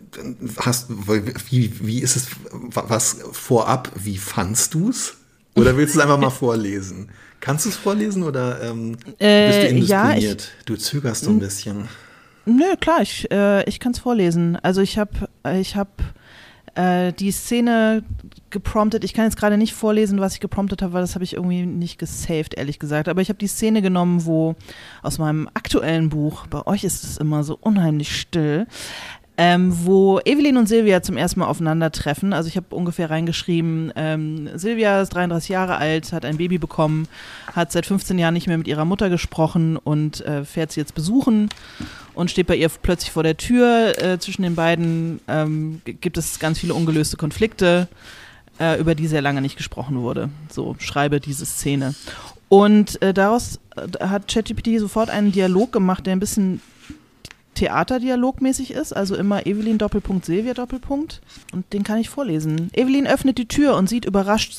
Wie ist es, was vorab, wie fandst du es? Oder willst du es einfach mal vorlesen? Kannst du es vorlesen oder bist du indiszipliniert? Ja, du zögerst so ein bisschen. Nö, klar, ich kann es vorlesen. Also ich hab die Szene gepromptet. Ich kann jetzt gerade nicht vorlesen, was ich gepromptet habe, weil das habe ich irgendwie nicht gesaved, ehrlich gesagt. Aber ich habe die Szene genommen, wo aus meinem aktuellen Buch, bei euch ist es immer so unheimlich still, wo Evelyn und Silvia zum ersten Mal aufeinandertreffen. Also ich habe ungefähr reingeschrieben, Silvia ist 33 Jahre alt, hat ein Baby bekommen, hat seit 15 Jahren nicht mehr mit ihrer Mutter gesprochen und fährt sie jetzt besuchen und steht bei ihr plötzlich vor der Tür. Zwischen den beiden gibt es ganz viele ungelöste Konflikte, über die sehr lange nicht gesprochen wurde. So schreibe diese Szene. Und daraus hat ChatGPT sofort einen Dialog gemacht, der ein bisschen theaterdialogmäßig ist, also immer Evelyn Doppelpunkt Silvia Doppelpunkt, und den kann ich vorlesen. Evelyn öffnet die Tür und sieht überrascht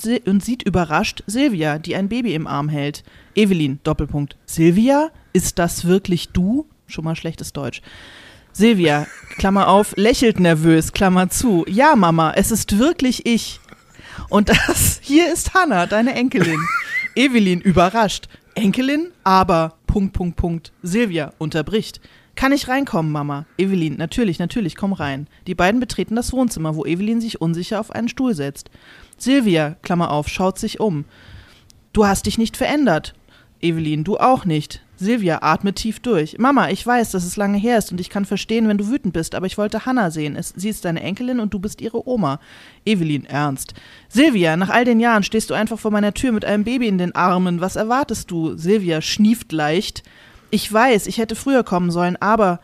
Silvia, die ein Baby im Arm hält. Evelyn Doppelpunkt Silvia, ist das wirklich du? Schon mal schlechtes Deutsch. Silvia, Klammer auf, lächelt nervös, Klammer zu. Ja, Mama, es ist wirklich ich. Und das hier ist Hannah, deine Enkelin. Evelyn überrascht. Enkelin, aber Silvia unterbricht. Kann ich reinkommen, Mama? Evelyn, natürlich, komm rein. Die beiden betreten das Wohnzimmer, wo Evelyn sich unsicher auf einen Stuhl setzt. Silvia, Klammer auf, schaut sich um. Du hast dich nicht verändert. Evelyn, du auch nicht. Silvia atmet tief durch. Mama, ich weiß, dass es lange her ist und ich kann verstehen, wenn du wütend bist, aber ich wollte Hannah sehen. Sie ist deine Enkelin und du bist ihre Oma. Evelyn, ernst. Silvia, nach all den Jahren stehst du einfach vor meiner Tür mit einem Baby in den Armen. Was erwartest du? Silvia schnieft leicht. Ich weiß, ich hätte früher kommen sollen, aber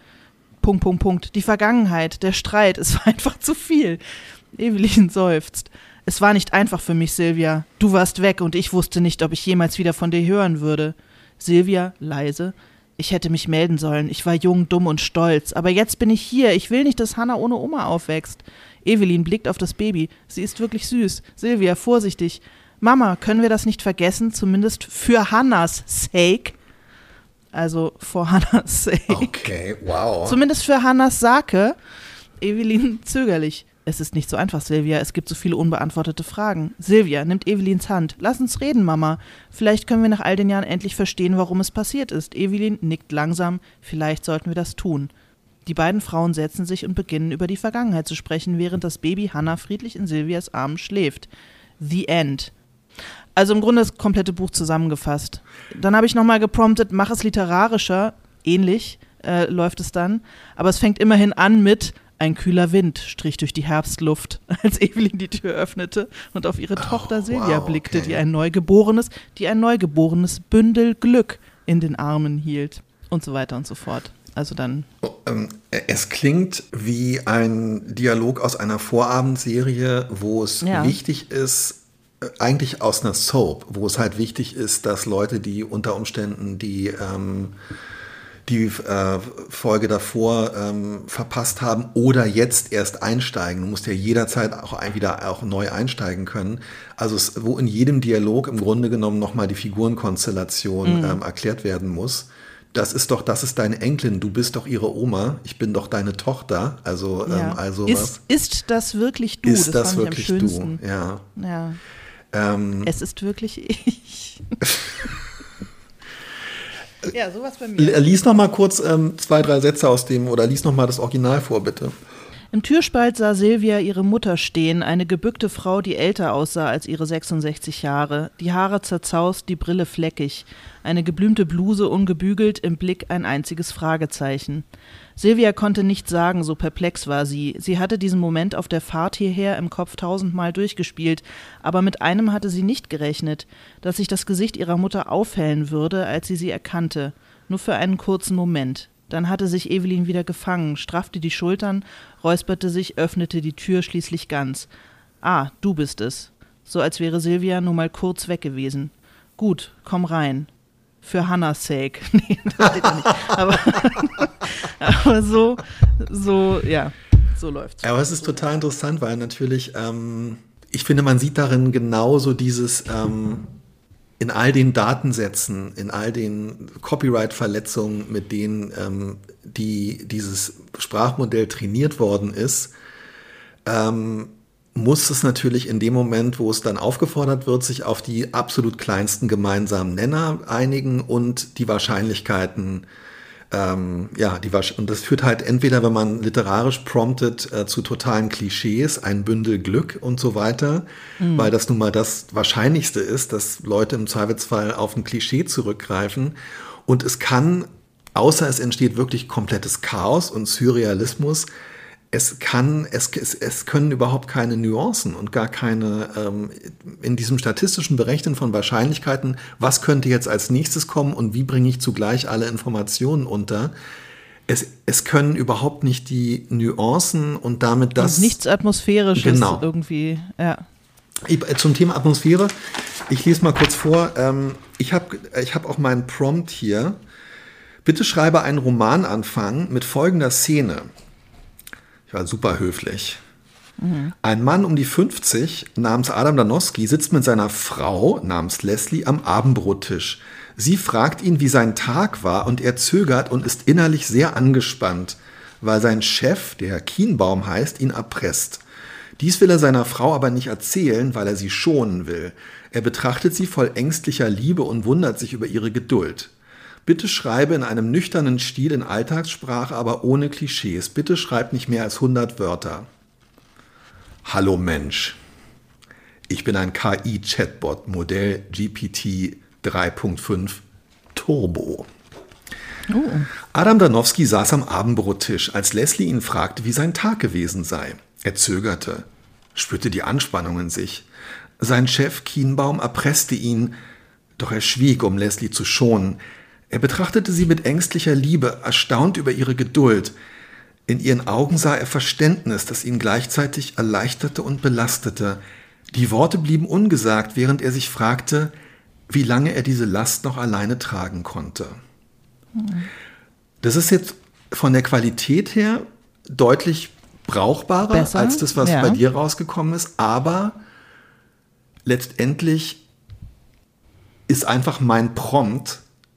die Vergangenheit, der Streit, es war einfach zu viel. Evelyn seufzt. Es war nicht einfach für mich, Silvia. Du warst weg und ich wusste nicht, ob ich jemals wieder von dir hören würde. Silvia, leise. Ich hätte mich melden sollen. Ich war jung, dumm und stolz. Aber jetzt bin ich hier. Ich will nicht, dass Hannah ohne Oma aufwächst. Evelyn blickt auf das Baby. Sie ist wirklich süß. Silvia, vorsichtig. Mama, können wir das nicht vergessen? Zumindest für Hannahs sake. Also for Hannahs sake. Okay, wow. Zumindest für Hannahs Sake. Evelyn zögerlich. Es ist nicht so einfach, Silvia. Es gibt so viele unbeantwortete Fragen. Silvia nimmt Evelyns Hand. Lass uns reden, Mama. Vielleicht können wir nach all den Jahren endlich verstehen, warum es passiert ist. Evelyn nickt langsam. Vielleicht sollten wir das tun. Die beiden Frauen setzen sich und beginnen, über die Vergangenheit zu sprechen, während das Baby Hannah friedlich in Silvias Armen schläft. The End. Also im Grunde das komplette Buch zusammengefasst. Dann habe ich nochmal gepromptet, mach es literarischer. Ähnlich läuft es dann. Aber es fängt immerhin an mit: Ein kühler Wind strich durch die Herbstluft, als Evelyn die Tür öffnete und auf ihre Tochter Silvia blickte, okay. die ein neugeborenes Bündel Glück in den Armen hielt. Und so weiter und so fort. Also dann. Es klingt wie ein Dialog aus einer Vorabendserie, wo es wichtig ist, eigentlich aus einer Soap, wo es halt wichtig ist, dass Leute, die unter Umständen die Folge davor verpasst haben oder jetzt erst einsteigen. Du musst ja jederzeit auch neu einsteigen können. Also wo in jedem Dialog im Grunde genommen nochmal die Figurenkonstellation erklärt werden muss. Das ist deine Enkelin, du bist doch ihre Oma, ich bin doch deine Tochter. Also, also ist das wirklich du? Ist das fand wirklich ich am schönsten. du? Ja. Es ist wirklich ich. Ja, sowas bei mir. Lies noch mal kurz 2, 3 Sätze aus dem, oder lies noch mal das Original vor, bitte. Im Türspalt sah Silvia ihre Mutter stehen, eine gebückte Frau, die älter aussah als ihre 66 Jahre. Die Haare zerzaust, die Brille fleckig. Eine geblümte Bluse ungebügelt, im Blick ein einziges Fragezeichen. Silvia konnte nichts sagen, so perplex war sie. Sie hatte diesen Moment auf der Fahrt hierher im Kopf 1000-mal durchgespielt, aber mit einem hatte sie nicht gerechnet, dass sich das Gesicht ihrer Mutter aufhellen würde, als sie erkannte. nur für einen kurzen Moment. Dann hatte sich Evelyn wieder gefangen, straffte die Schultern, räusperte sich, öffnete die Tür schließlich ganz. »Ah, du bist es.« So als wäre Silvia nur mal kurz weg gewesen. »Gut, komm rein. Für Hannahs sake.« Nee, das steht ja nicht. Aber so läuft's. Aber es ist total interessant, weil natürlich, ich finde, man sieht darin genauso dieses, in all den Datensätzen, in all den Copyright-Verletzungen, mit denen dieses Sprachmodell trainiert worden ist, muss es natürlich in dem Moment, wo es dann aufgefordert wird, sich auf die absolut kleinsten gemeinsamen Nenner einigen und die Wahrscheinlichkeiten, und das führt halt entweder, wenn man literarisch promptet, zu totalen Klischees, ein Bündel Glück und so weiter, weil das nun mal das Wahrscheinlichste ist, dass Leute im Zweifelsfall auf ein Klischee zurückgreifen. Und es kann, außer es entsteht wirklich komplettes Chaos und Surrealismus, es können überhaupt keine Nuancen und gar keine, in diesem statistischen Berechnen von Wahrscheinlichkeiten, was könnte jetzt als nächstes kommen und wie bringe ich zugleich alle Informationen unter. Es können überhaupt nicht die Nuancen und damit das... Und nichts Atmosphärisches genau. Irgendwie, ja. Zum Thema Atmosphäre, ich lese mal kurz vor, ich hab auch meinen Prompt hier. Bitte schreibe einen Romananfang mit folgender Szene. Ich war super höflich. Ein Mann um die 50 namens Adam Danowski sitzt mit seiner Frau namens Leslie am Abendbrottisch. Sie fragt ihn, wie sein Tag war, und er zögert und ist innerlich sehr angespannt, weil sein Chef, der Kienbaum heißt, ihn erpresst. Dies will er seiner Frau aber nicht erzählen, weil er sie schonen will. Er betrachtet sie voll ängstlicher Liebe und wundert sich über ihre Geduld. Bitte schreibe in einem nüchternen Stil in Alltagssprache, aber ohne Klischees. Bitte schreib nicht mehr als 100 Wörter. Hallo Mensch. Ich bin ein KI-Chatbot, Modell GPT 3.5 Turbo. Oh. Adam Danowski saß am Abendbrottisch, als Leslie ihn fragte, wie sein Tag gewesen sei. Er zögerte, spürte die Anspannung in sich. Sein Chef Kienbaum erpresste ihn, doch er schwieg, um Leslie zu schonen. Er betrachtete sie mit ängstlicher Liebe, erstaunt über ihre Geduld. In ihren Augen sah er Verständnis, das ihn gleichzeitig erleichterte und belastete. Die Worte blieben ungesagt, während er sich fragte, wie lange er diese Last noch alleine tragen konnte. Das ist jetzt von der Qualität her deutlich brauchbarer besser, als das, was bei dir rausgekommen ist, aber letztendlich ist einfach mein Prompt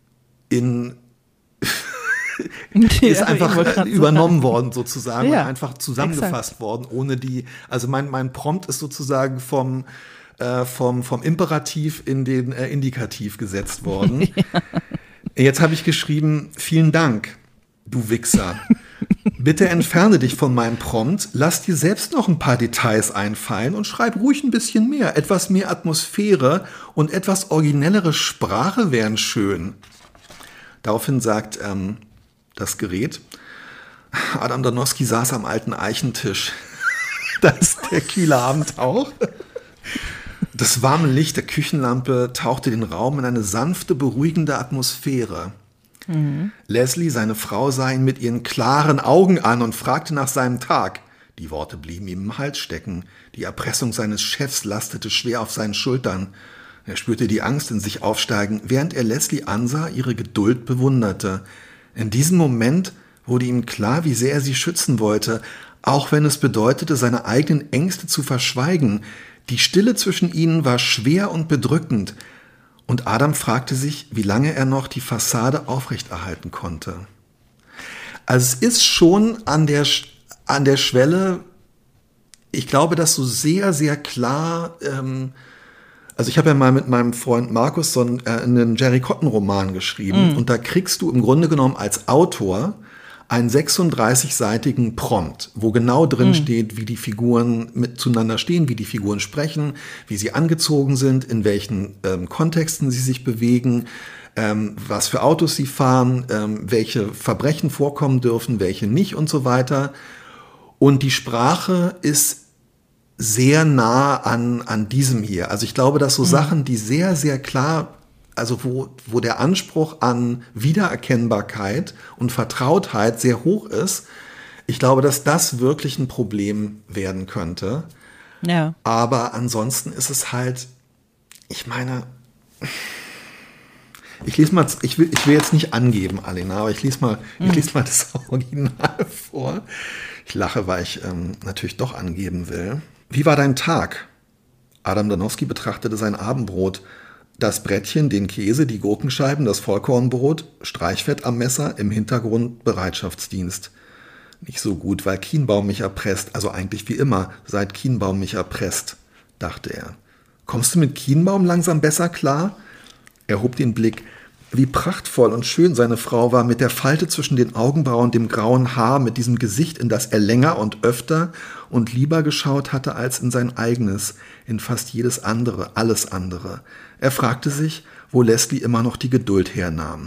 ist einfach übernommen worden sozusagen und einfach zusammengefasst worden, ohne die, also mein Prompt ist sozusagen vom Imperativ in den Indikativ gesetzt worden. Jetzt habe ich geschrieben, vielen Dank, du Wichser. Bitte entferne dich von meinem Prompt, lass dir selbst noch ein paar Details einfallen und schreib ruhig ein bisschen mehr. Etwas mehr Atmosphäre und etwas originellere Sprache wären schön. Daraufhin sagt das Gerät, Adam Danowski saß am alten Eichentisch. Da ist der kühle Abendhauch. Das warme Licht der Küchenlampe tauchte den Raum in eine sanfte, beruhigende Atmosphäre. Leslie, seine Frau, sah ihn mit ihren klaren Augen an und fragte nach seinem Tag. Die Worte blieben ihm im Hals stecken. Die Erpressung seines Chefs lastete schwer auf seinen Schultern. Er spürte die Angst in sich aufsteigen, während er Leslie ansah, ihre Geduld bewunderte. In diesem Moment wurde ihm klar, wie sehr er sie schützen wollte, auch wenn es bedeutete, seine eigenen Ängste zu verschweigen. Die Stille zwischen ihnen war schwer und bedrückend, und Adam fragte sich, wie lange er noch die Fassade aufrechterhalten konnte. Also es ist schon an der Schwelle, ich glaube, dass so sehr, sehr klar, also ich habe ja mal mit meinem Freund Markus so einen Jerry Cotton-Roman geschrieben, und da kriegst du im Grunde genommen als Autor einen 36-seitigen Prompt, wo genau drin steht, wie die Figuren miteinander stehen, wie die Figuren sprechen, wie sie angezogen sind, in welchen Kontexten sie sich bewegen, was für Autos sie fahren, welche Verbrechen vorkommen dürfen, welche nicht und so weiter. Und die Sprache ist sehr nah an diesem hier. Also ich glaube, dass so Sachen, die sehr, sehr klar also wo der Anspruch an Wiedererkennbarkeit und Vertrautheit sehr hoch ist. Ich glaube, dass das wirklich ein Problem werden könnte. Ja. Aber ansonsten ist es halt, ich meine, ich lese mal, ich will jetzt nicht angeben, Alena, aber ich lese mal das Original vor. Ich lache, weil ich natürlich doch angeben will. Wie war dein Tag? Adam Danowski betrachtete sein Abendbrot. Das Brettchen, den Käse, die Gurkenscheiben, das Vollkornbrot, Streichfett am Messer, im Hintergrund Bereitschaftsdienst. Nicht so gut, weil Kienbaum mich erpresst, also eigentlich wie immer, seit Kienbaum mich erpresst, dachte er. Kommst du mit Kienbaum langsam besser klar? Er hob den Blick. Wie prachtvoll und schön seine Frau war, mit der Falte zwischen den Augenbrauen, dem grauen Haar, mit diesem Gesicht, in das er länger und öfter und lieber geschaut hatte als in sein eigenes, in fast jedes andere, alles andere. Er fragte sich, wo Leslie immer noch die Geduld hernahm.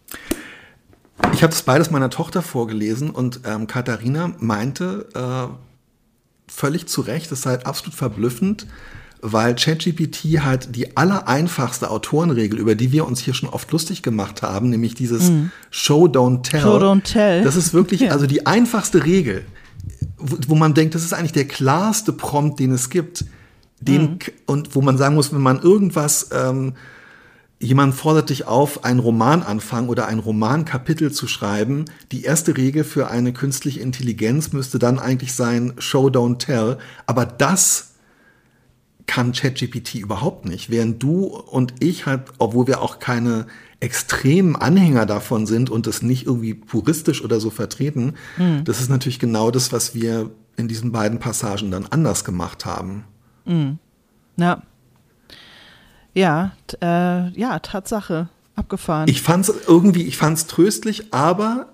Ich habe das beides meiner Tochter vorgelesen und Katharina meinte völlig zu Recht, das sei halt absolut verblüffend, weil ChatGPT halt die allereinfachste Autorenregel, über die wir uns hier schon oft lustig gemacht haben, nämlich dieses Show, don't tell. Show, don't tell. Das ist wirklich also die einfachste Regel, wo man denkt, das ist eigentlich der klarste Prompt, den es gibt. Und wo man sagen muss, wenn man irgendwas, jemand fordert dich auf, einen Roman anfangen oder ein Romankapitel zu schreiben, die erste Regel für eine künstliche Intelligenz müsste dann eigentlich sein, Show, don't tell. Aber das kann ChatGPT überhaupt nicht. Während du und ich halt, obwohl wir auch keine extremen Anhänger davon sind und das nicht irgendwie puristisch oder so vertreten, das ist natürlich genau das, was wir in diesen beiden Passagen dann anders gemacht haben. Ja. Ja, Tatsache. Abgefahren. Ich fand's tröstlich, aber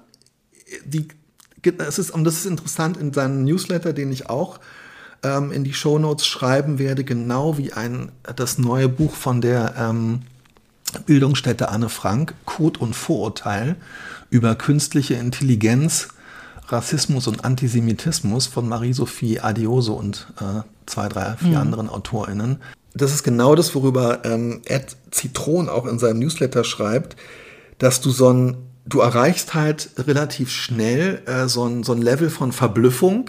das ist interessant, in seinem Newsletter, den ich auch in die Shownotes schreiben werde, genau wie das neue Buch von der Bildungsstätte Anne Frank, Code und Vorurteil, über künstliche Intelligenz, Rassismus und Antisemitismus von Marie-Sophie Adioso und 2, 3, 4 anderen AutorInnen. Das ist genau das, worüber Ed Zitron auch in seinem Newsletter schreibt, dass du erreichst halt relativ schnell so ein Level von Verblüffung,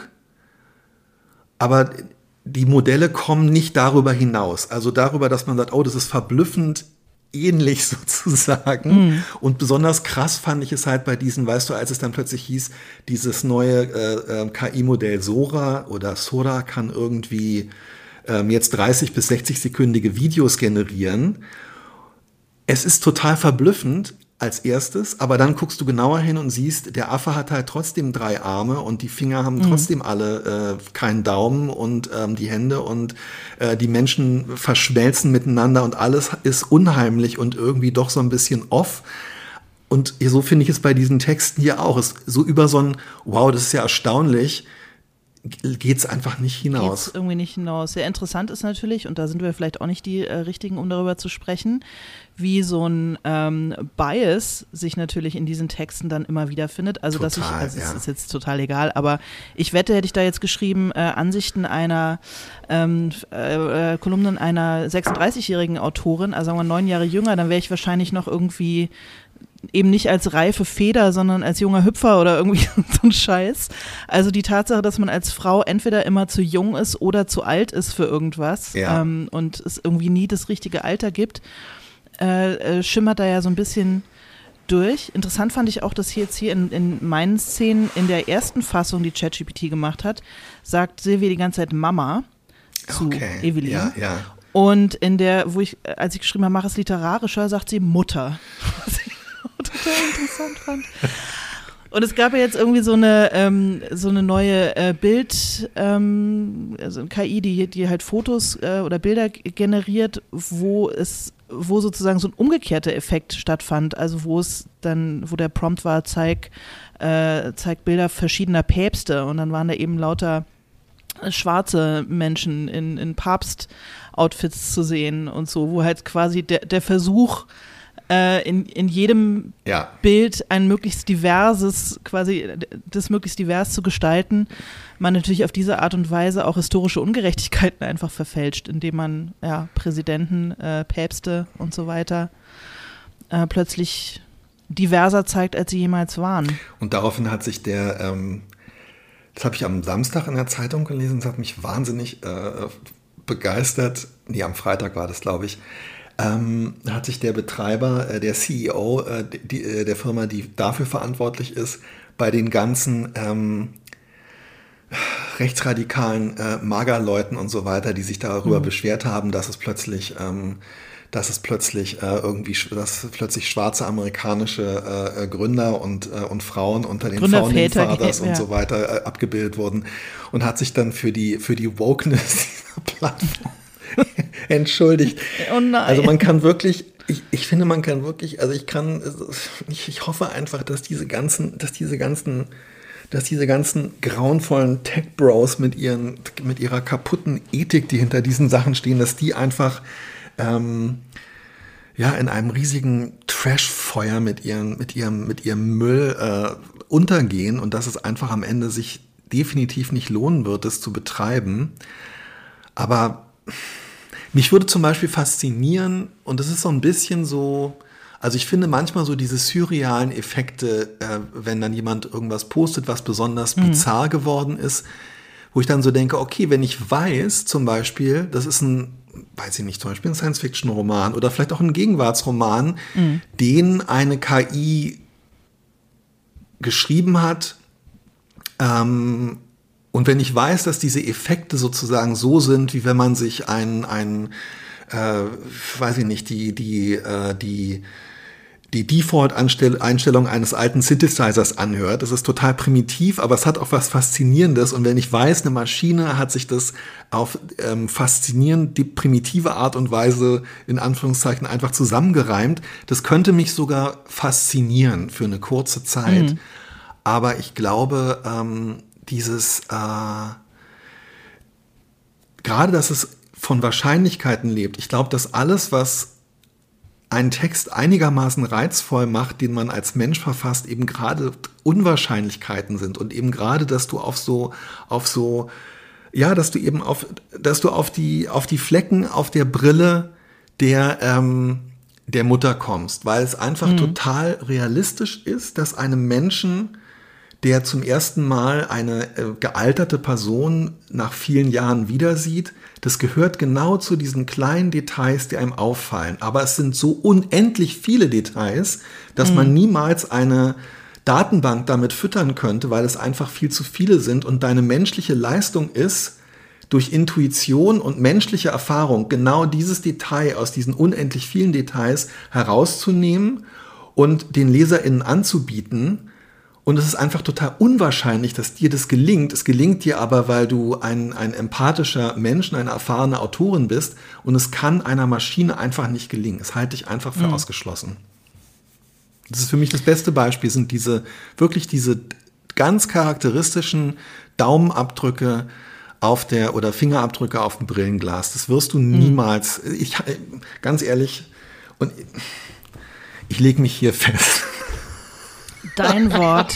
aber die Modelle kommen nicht darüber hinaus. Also darüber, dass man sagt, oh, das ist verblüffend ähnlich sozusagen. Und besonders krass fand ich es halt bei diesen, weißt du, als es dann plötzlich hieß, dieses neue KI-Modell Sora kann irgendwie jetzt 30 bis 60-sekündige Videos generieren. Es ist total verblüffend als erstes, aber dann guckst du genauer hin und siehst, der Affe hat halt trotzdem 3 Arme und die Finger haben trotzdem alle keinen Daumen und die Hände und die Menschen verschmelzen miteinander und alles ist unheimlich und irgendwie doch so ein bisschen off. Und so finde ich es bei diesen Texten hier auch. So über so ein, wow, das ist ja erstaunlich, geht es einfach nicht hinaus. Geht's irgendwie nicht hinaus. Sehr interessant ist natürlich, und da sind wir vielleicht auch nicht die Richtigen, um darüber zu sprechen, wie so ein Bias sich natürlich in diesen Texten dann immer wieder findet. Also, Total, es ist jetzt total egal, aber ich wette, hätte ich da jetzt geschrieben, Ansichten einer Kolumnen einer 36-jährigen Autorin, also sagen wir 9 Jahre jünger, dann wäre ich wahrscheinlich noch irgendwie eben nicht als reife Feder, sondern als junger Hüpfer oder irgendwie so ein Scheiß. Also die Tatsache, dass man als Frau entweder immer zu jung ist oder zu alt ist für irgendwas und es irgendwie nie das richtige Alter gibt, schimmert da ja so ein bisschen durch. Interessant fand ich auch, dass jetzt hier in meinen Szenen in der ersten Fassung, die ChatGPT gemacht hat, sagt Silvia die ganze Zeit Mama zu Evelyn. Ja, ja. Und in der, als ich geschrieben habe, mach es literarischer, sagt sie Mutter. Was ich total interessant fand. Und es gab ja jetzt irgendwie so eine neue also KI, die halt Fotos oder Bilder generiert, wo sozusagen so ein umgekehrter Effekt stattfand. Also wo der Prompt war, zeig Bilder verschiedener Päpste, und dann waren da eben lauter schwarze Menschen in Papst-Outfits zu sehen und so, wo halt quasi der Versuch in jedem Bild ein möglichst diverses, quasi das möglichst divers zu gestalten, man natürlich auf diese Art und Weise auch historische Ungerechtigkeiten einfach verfälscht, indem man Präsidenten, Päpste und so weiter plötzlich diverser zeigt, als sie jemals waren. Und daraufhin hat sich das habe ich am Samstag in der Zeitung gelesen, das hat mich wahnsinnig begeistert. Nee, am Freitag war das, glaube ich. Hat sich der Betreiber, der CEO der Firma, die dafür verantwortlich ist, bei den ganzen rechtsradikalen Magerleuten und so weiter, die sich darüber beschwert haben, dass plötzlich schwarze amerikanische Gründer und Frauen unter den Founding Fathers und so weiter abgebildet wurden, und hat sich dann für die Wokeness dieser Plattform entschuldigt. Oh nein. Also man kann wirklich, ich finde, man kann wirklich, also ich hoffe einfach, dass diese ganzen grauenvollen Tech-Bros mit ihrer kaputten Ethik, die hinter diesen Sachen stehen, dass die einfach in einem riesigen Trashfeuer mit ihrem Müll untergehen, und dass es einfach am Ende sich definitiv nicht lohnen wird, es zu betreiben. Aber mich würde zum Beispiel faszinieren, und das ist so ein bisschen so, also ich finde manchmal so diese surrealen Effekte, wenn dann jemand irgendwas postet, was besonders bizarr geworden ist, wo ich dann so denke, okay, wenn ich weiß zum Beispiel, das ist zum Beispiel ein Science-Fiction-Roman oder vielleicht auch ein Gegenwartsroman, den eine KI geschrieben hat, und wenn ich weiß, dass diese Effekte sozusagen so sind, wie wenn man sich die Default-Einstellung eines alten Synthesizers anhört. Das ist total primitiv, aber es hat auch was Faszinierendes. Und wenn ich weiß, eine Maschine hat sich das auf faszinierend die primitive Art und Weise in Anführungszeichen einfach zusammengereimt, das könnte mich sogar faszinieren für eine kurze Zeit. Aber ich glaube, gerade, dass es von Wahrscheinlichkeiten lebt. Ich glaube, dass alles, was einen Text einigermaßen reizvoll macht, den man als Mensch verfasst, eben gerade Unwahrscheinlichkeiten sind, und eben gerade, dass du dass du auf die Flecken auf der Brille der Mutter kommst, weil es einfach total realistisch ist, dass einem Menschen, der zum ersten Mal eine gealterte Person nach vielen Jahren wieder sieht, das gehört genau zu diesen kleinen Details, die einem auffallen. Aber es sind so unendlich viele Details, dass man niemals eine Datenbank damit füttern könnte, weil es einfach viel zu viele sind. Und deine menschliche Leistung ist, durch Intuition und menschliche Erfahrung genau dieses Detail aus diesen unendlich vielen Details herauszunehmen und den LeserInnen anzubieten. Und es ist einfach total unwahrscheinlich, dass dir das gelingt. Es gelingt dir aber, weil du ein empathischer Mensch, eine erfahrene Autorin bist. Und es kann einer Maschine einfach nicht gelingen. Es halte ich einfach für ausgeschlossen. Das ist für mich das beste Beispiel, sind diese ganz charakteristischen Daumenabdrücke oder Fingerabdrücke auf dem Brillenglas. Das wirst du niemals, ganz ehrlich, und ich lege mich hier fest. Dein Wort.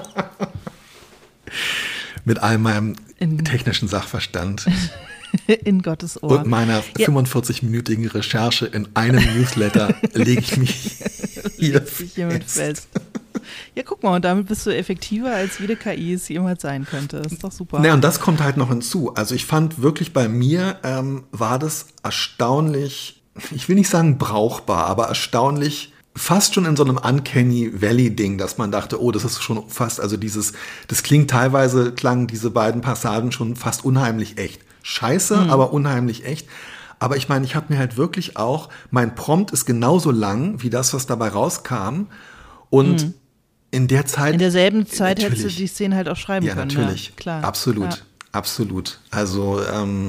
Mit all meinem technischen Sachverstand. In Gottes Ohr. Und meiner 45-minütigen Recherche in einem Newsletter lege ich mich hier fest. Ja, guck mal, und damit bist du effektiver, als jede KI es jemals sein könnte. Das ist doch super. Ne, und das kommt halt noch hinzu. Also ich fand wirklich, bei mir war das erstaunlich, ich will nicht sagen brauchbar, aber erstaunlich, fast schon in so einem Uncanny Valley-Ding, dass man dachte, oh, das ist schon fast, also klangen diese beiden Passagen schon fast unheimlich echt. Scheiße, aber unheimlich echt. Aber ich meine, ich habe mir halt wirklich auch, mein Prompt ist genauso lang wie das, was dabei rauskam. Und in derselben Zeit hättest du die Szene halt auch schreiben können. Ja, natürlich. Ja, klar. Absolut. Ja. Absolut. Also,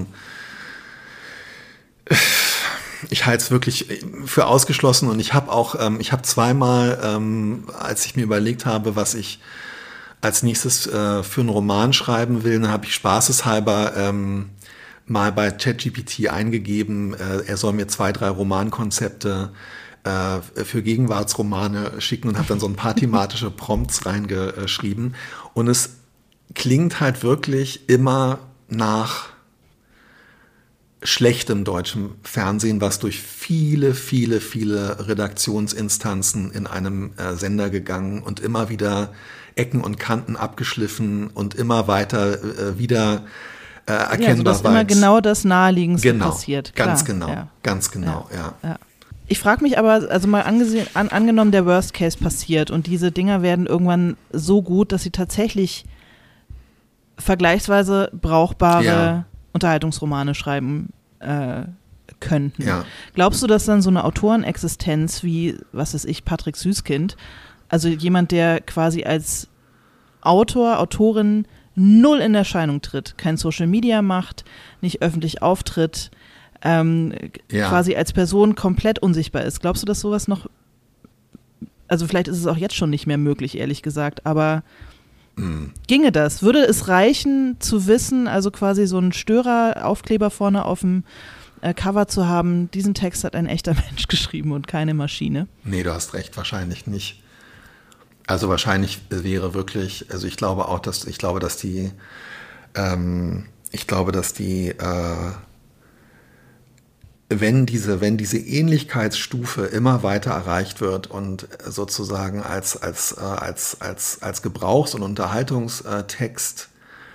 ich halte es wirklich für ausgeschlossen, und ich habe zweimal, als ich mir überlegt habe, was ich als nächstes für einen Roman schreiben will, dann habe ich spaßeshalber mal bei ChatGPT eingegeben, er soll mir 2, 3 Romankonzepte für Gegenwartsromane schicken und habe dann so ein paar thematische Prompts reingeschrieben. Und es klingt halt wirklich immer nach schlechtem deutschem Fernsehen, was durch viele, viele, viele Redaktionsinstanzen in einem Sender gegangen und immer wieder Ecken und Kanten abgeschliffen und immer weiter wieder erkennbar sodass immer genau das Naheliegendste passiert. Klar. Ganz genau, ja. Ich frage mich aber, also mal angenommen, der Worst Case passiert und diese Dinger werden irgendwann so gut, dass sie tatsächlich vergleichsweise brauchbare Unterhaltungsromane schreiben könnten. Ja. Glaubst du, dass dann so eine Autorenexistenz wie, was weiß ich, Patrick Süßkind, also jemand, der quasi als Autorin null in Erscheinung tritt, kein Social Media macht, nicht öffentlich auftritt, quasi als Person komplett unsichtbar ist. Glaubst du, dass sowas noch, also vielleicht ist es auch jetzt schon nicht mehr möglich, ehrlich gesagt, aber ginge das? Würde es reichen zu wissen, also quasi so einen Störeraufkleber vorne auf dem Cover zu haben, diesen Text hat ein echter Mensch geschrieben und keine Maschine? Nee, du hast recht, wahrscheinlich nicht. Also wahrscheinlich wäre wirklich, also ich glaube, dass die wenn diese Ähnlichkeitsstufe immer weiter erreicht wird und sozusagen als Gebrauchs- und Unterhaltungstext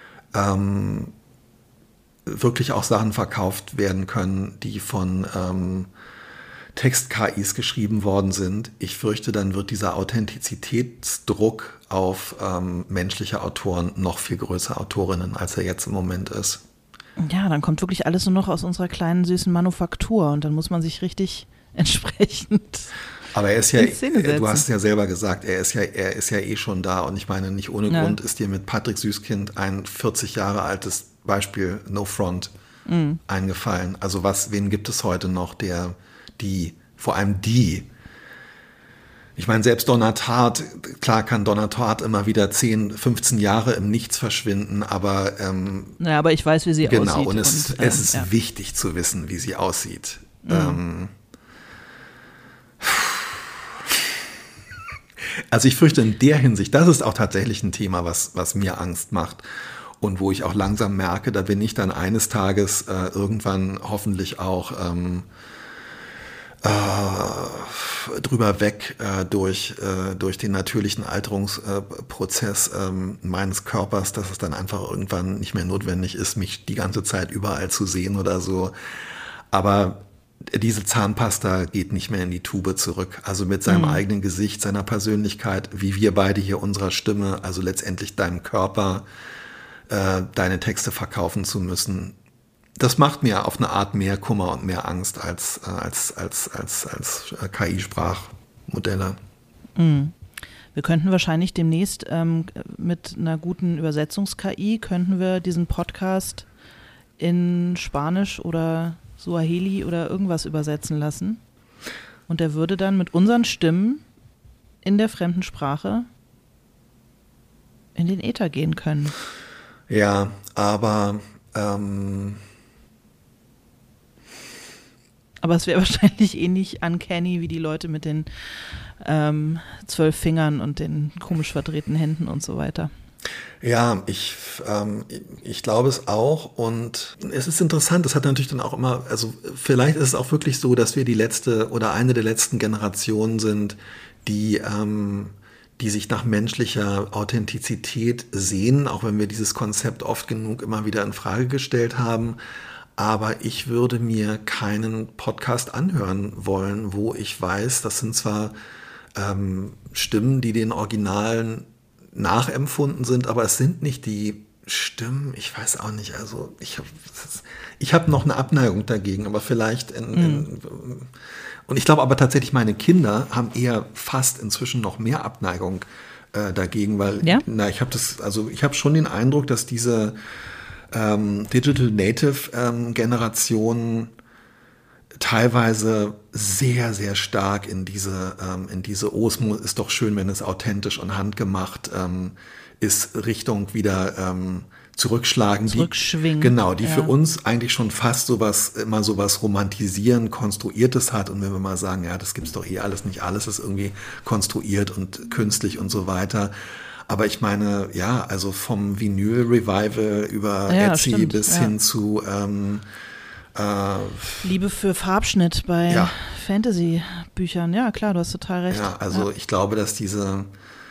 wirklich auch Sachen verkauft werden können, die von Text-KIs geschrieben worden sind. Ich fürchte, dann wird dieser Authentizitätsdruck auf menschliche Autoren noch viel größer, Autorinnen, als er jetzt im Moment ist. Ja, dann kommt wirklich alles nur noch aus unserer kleinen, süßen Manufaktur und dann muss man sich richtig entsprechend aber er ist ja, du hast es ja selber gesagt, er ist ja eh schon da und ich meine, nicht ohne Grund ist dir mit Patrick Süßkind ein 40 Jahre altes Beispiel No Front eingefallen. Also wen gibt es heute noch, vor allem die, ich meine, selbst Donna Tartt, klar kann Donna Tartt immer wieder 10, 15 Jahre im Nichts verschwinden, aber aber ich weiß, wie sie aussieht. Genau, und es ist wichtig zu wissen, wie sie aussieht. Also ich fürchte in der Hinsicht, das ist auch tatsächlich ein Thema, was mir Angst macht und wo ich auch langsam merke, da bin ich dann eines Tages irgendwann hoffentlich auch drüber weg durch den natürlichen Alterungsprozess meines Körpers, dass es dann einfach irgendwann nicht mehr notwendig ist, mich die ganze Zeit überall zu sehen oder so. Aber diese Zahnpasta geht nicht mehr in die Tube zurück. Also mit seinem eigenen Gesicht, seiner Persönlichkeit, wie wir beide hier unserer Stimme, also letztendlich deinem Körper, deine Texte verkaufen zu müssen. Das macht mir auf eine Art mehr Kummer und mehr Angst als KI-Sprachmodelle. Wir könnten wahrscheinlich demnächst mit einer guten Übersetzungs-KI könnten wir diesen Podcast in Spanisch oder Suaheli oder irgendwas übersetzen lassen. Und der würde dann mit unseren Stimmen in der fremden Sprache in den Äther gehen können. Ja, aber es wäre wahrscheinlich ähnlich uncanny wie die Leute mit den 12 Fingern und den komisch verdrehten Händen und so weiter. Ja, ich glaube es auch und es ist interessant, das hat natürlich dann auch immer, also vielleicht ist es auch wirklich so, dass wir die letzte oder eine der letzten Generationen sind, die sich nach menschlicher Authentizität sehen, auch wenn wir dieses Konzept oft genug immer wieder in Frage gestellt haben. Aber ich würde mir keinen Podcast anhören wollen, wo ich weiß, das sind zwar Stimmen, die den Originalen nachempfunden sind, aber es sind nicht die Stimmen, ich weiß auch nicht, also ich hab noch eine Abneigung dagegen, aber vielleicht und ich glaube aber tatsächlich, meine Kinder haben eher fast inzwischen noch mehr Abneigung dagegen, weil ich habe schon den Eindruck, dass diese Digital Native Generation teilweise sehr, sehr stark in diese es ist doch schön, wenn es authentisch und handgemacht ist, Richtung wieder zurückschwingen. Genau, die für uns eigentlich schon fast immer sowas romantisieren, Konstruiertes hat. Und wenn wir mal sagen, ja, das gibt's doch hier alles nicht, alles ist irgendwie konstruiert und künstlich und so weiter. Aber ich meine, ja, also vom Vinyl-Revival über Etsy bis hin zu Liebe für Farbschnitt bei Fantasy-Büchern. Ja, klar, du hast total recht. Ja, also ich glaube, dass diese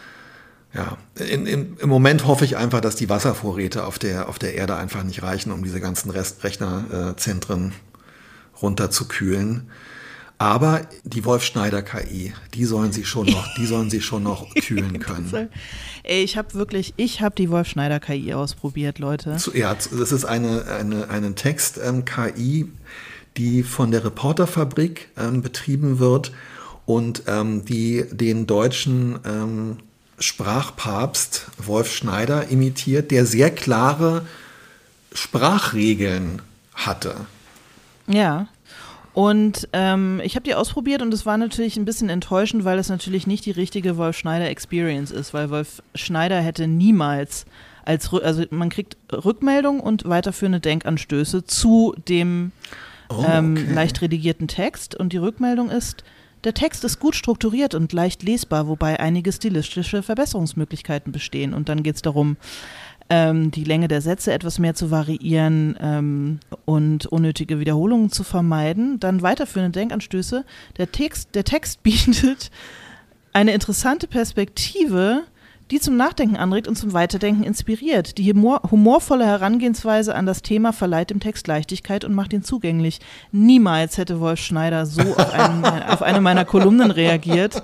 im Moment hoffe ich einfach, dass die Wasservorräte auf der Erde einfach nicht reichen, um diese ganzen Rechnerzentren runterzukühlen. Aber die Wolf-Schneider-KI, die sollen sie schon noch kühlen können. Ich habe die Wolf-Schneider-KI ausprobiert, Leute. Das ist eine Text-KI, die von der Reporterfabrik betrieben wird und die den deutschen Sprachpapst Wolf Schneider imitiert, der sehr klare Sprachregeln hatte. Ja, und ich habe die ausprobiert und es war natürlich ein bisschen enttäuschend, weil es natürlich nicht die richtige Wolf Schneider Experience ist, weil Wolf Schneider hätte niemals also man kriegt Rückmeldung und weiterführende Denkanstöße zu dem leicht redigierten Text und die Rückmeldung ist: Der Text ist gut strukturiert und leicht lesbar, wobei einige stilistische Verbesserungsmöglichkeiten bestehen. Und dann geht es darum, die Länge der Sätze etwas mehr zu variieren und unnötige Wiederholungen zu vermeiden. Dann weiterführende Denkanstöße. Der Text bietet eine interessante Perspektive, die zum Nachdenken anregt und zum Weiterdenken inspiriert. Die humorvolle Herangehensweise an das Thema verleiht dem Text Leichtigkeit und macht ihn zugänglich. Niemals hätte Wolf Schneider so auf eine meiner Kolumnen reagiert.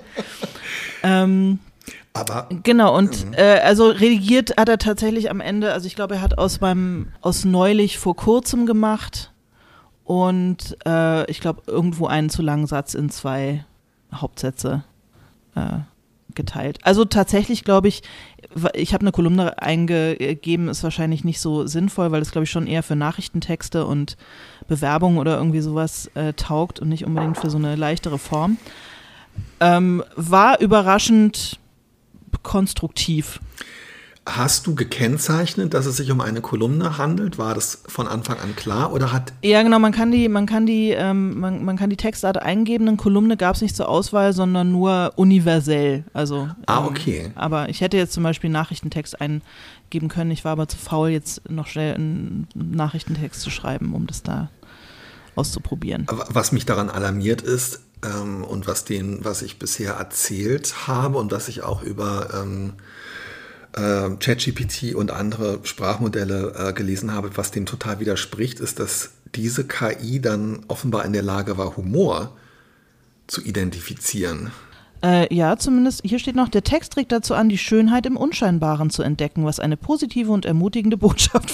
Aber genau, und also redigiert hat er tatsächlich am Ende, also ich glaube, er hat aus neulich vor kurzem gemacht und ich glaube, irgendwo einen zu langen Satz in 2 Hauptsätze geteilt. Also tatsächlich glaube ich habe eine Kolumne eingegeben, ist wahrscheinlich nicht so sinnvoll, weil es glaube ich schon eher für Nachrichtentexte und Bewerbungen oder irgendwie sowas taugt und nicht unbedingt für so eine leichtere Form. War überraschend konstruktiv. Hast du gekennzeichnet, dass es sich um eine Kolumne handelt? War das von Anfang an klar oder hat? Ja, genau. Man kann die Textart eingeben. Eine Kolumne gab es nicht zur Auswahl, sondern nur universell. Also. Okay. Aber ich hätte jetzt zum Beispiel einen Nachrichtentext eingeben können. Ich war aber zu faul, jetzt noch schnell einen Nachrichtentext zu schreiben, um das da auszuprobieren. Was mich daran alarmiert ist und was ich bisher erzählt habe und was ich auch über ChatGPT und andere Sprachmodelle gelesen habe, was dem total widerspricht, ist, dass diese KI dann offenbar in der Lage war, Humor zu identifizieren. Ja, zumindest, hier steht noch, der Text trägt dazu an, die Schönheit im Unscheinbaren zu entdecken, was eine positive und ermutigende Botschaft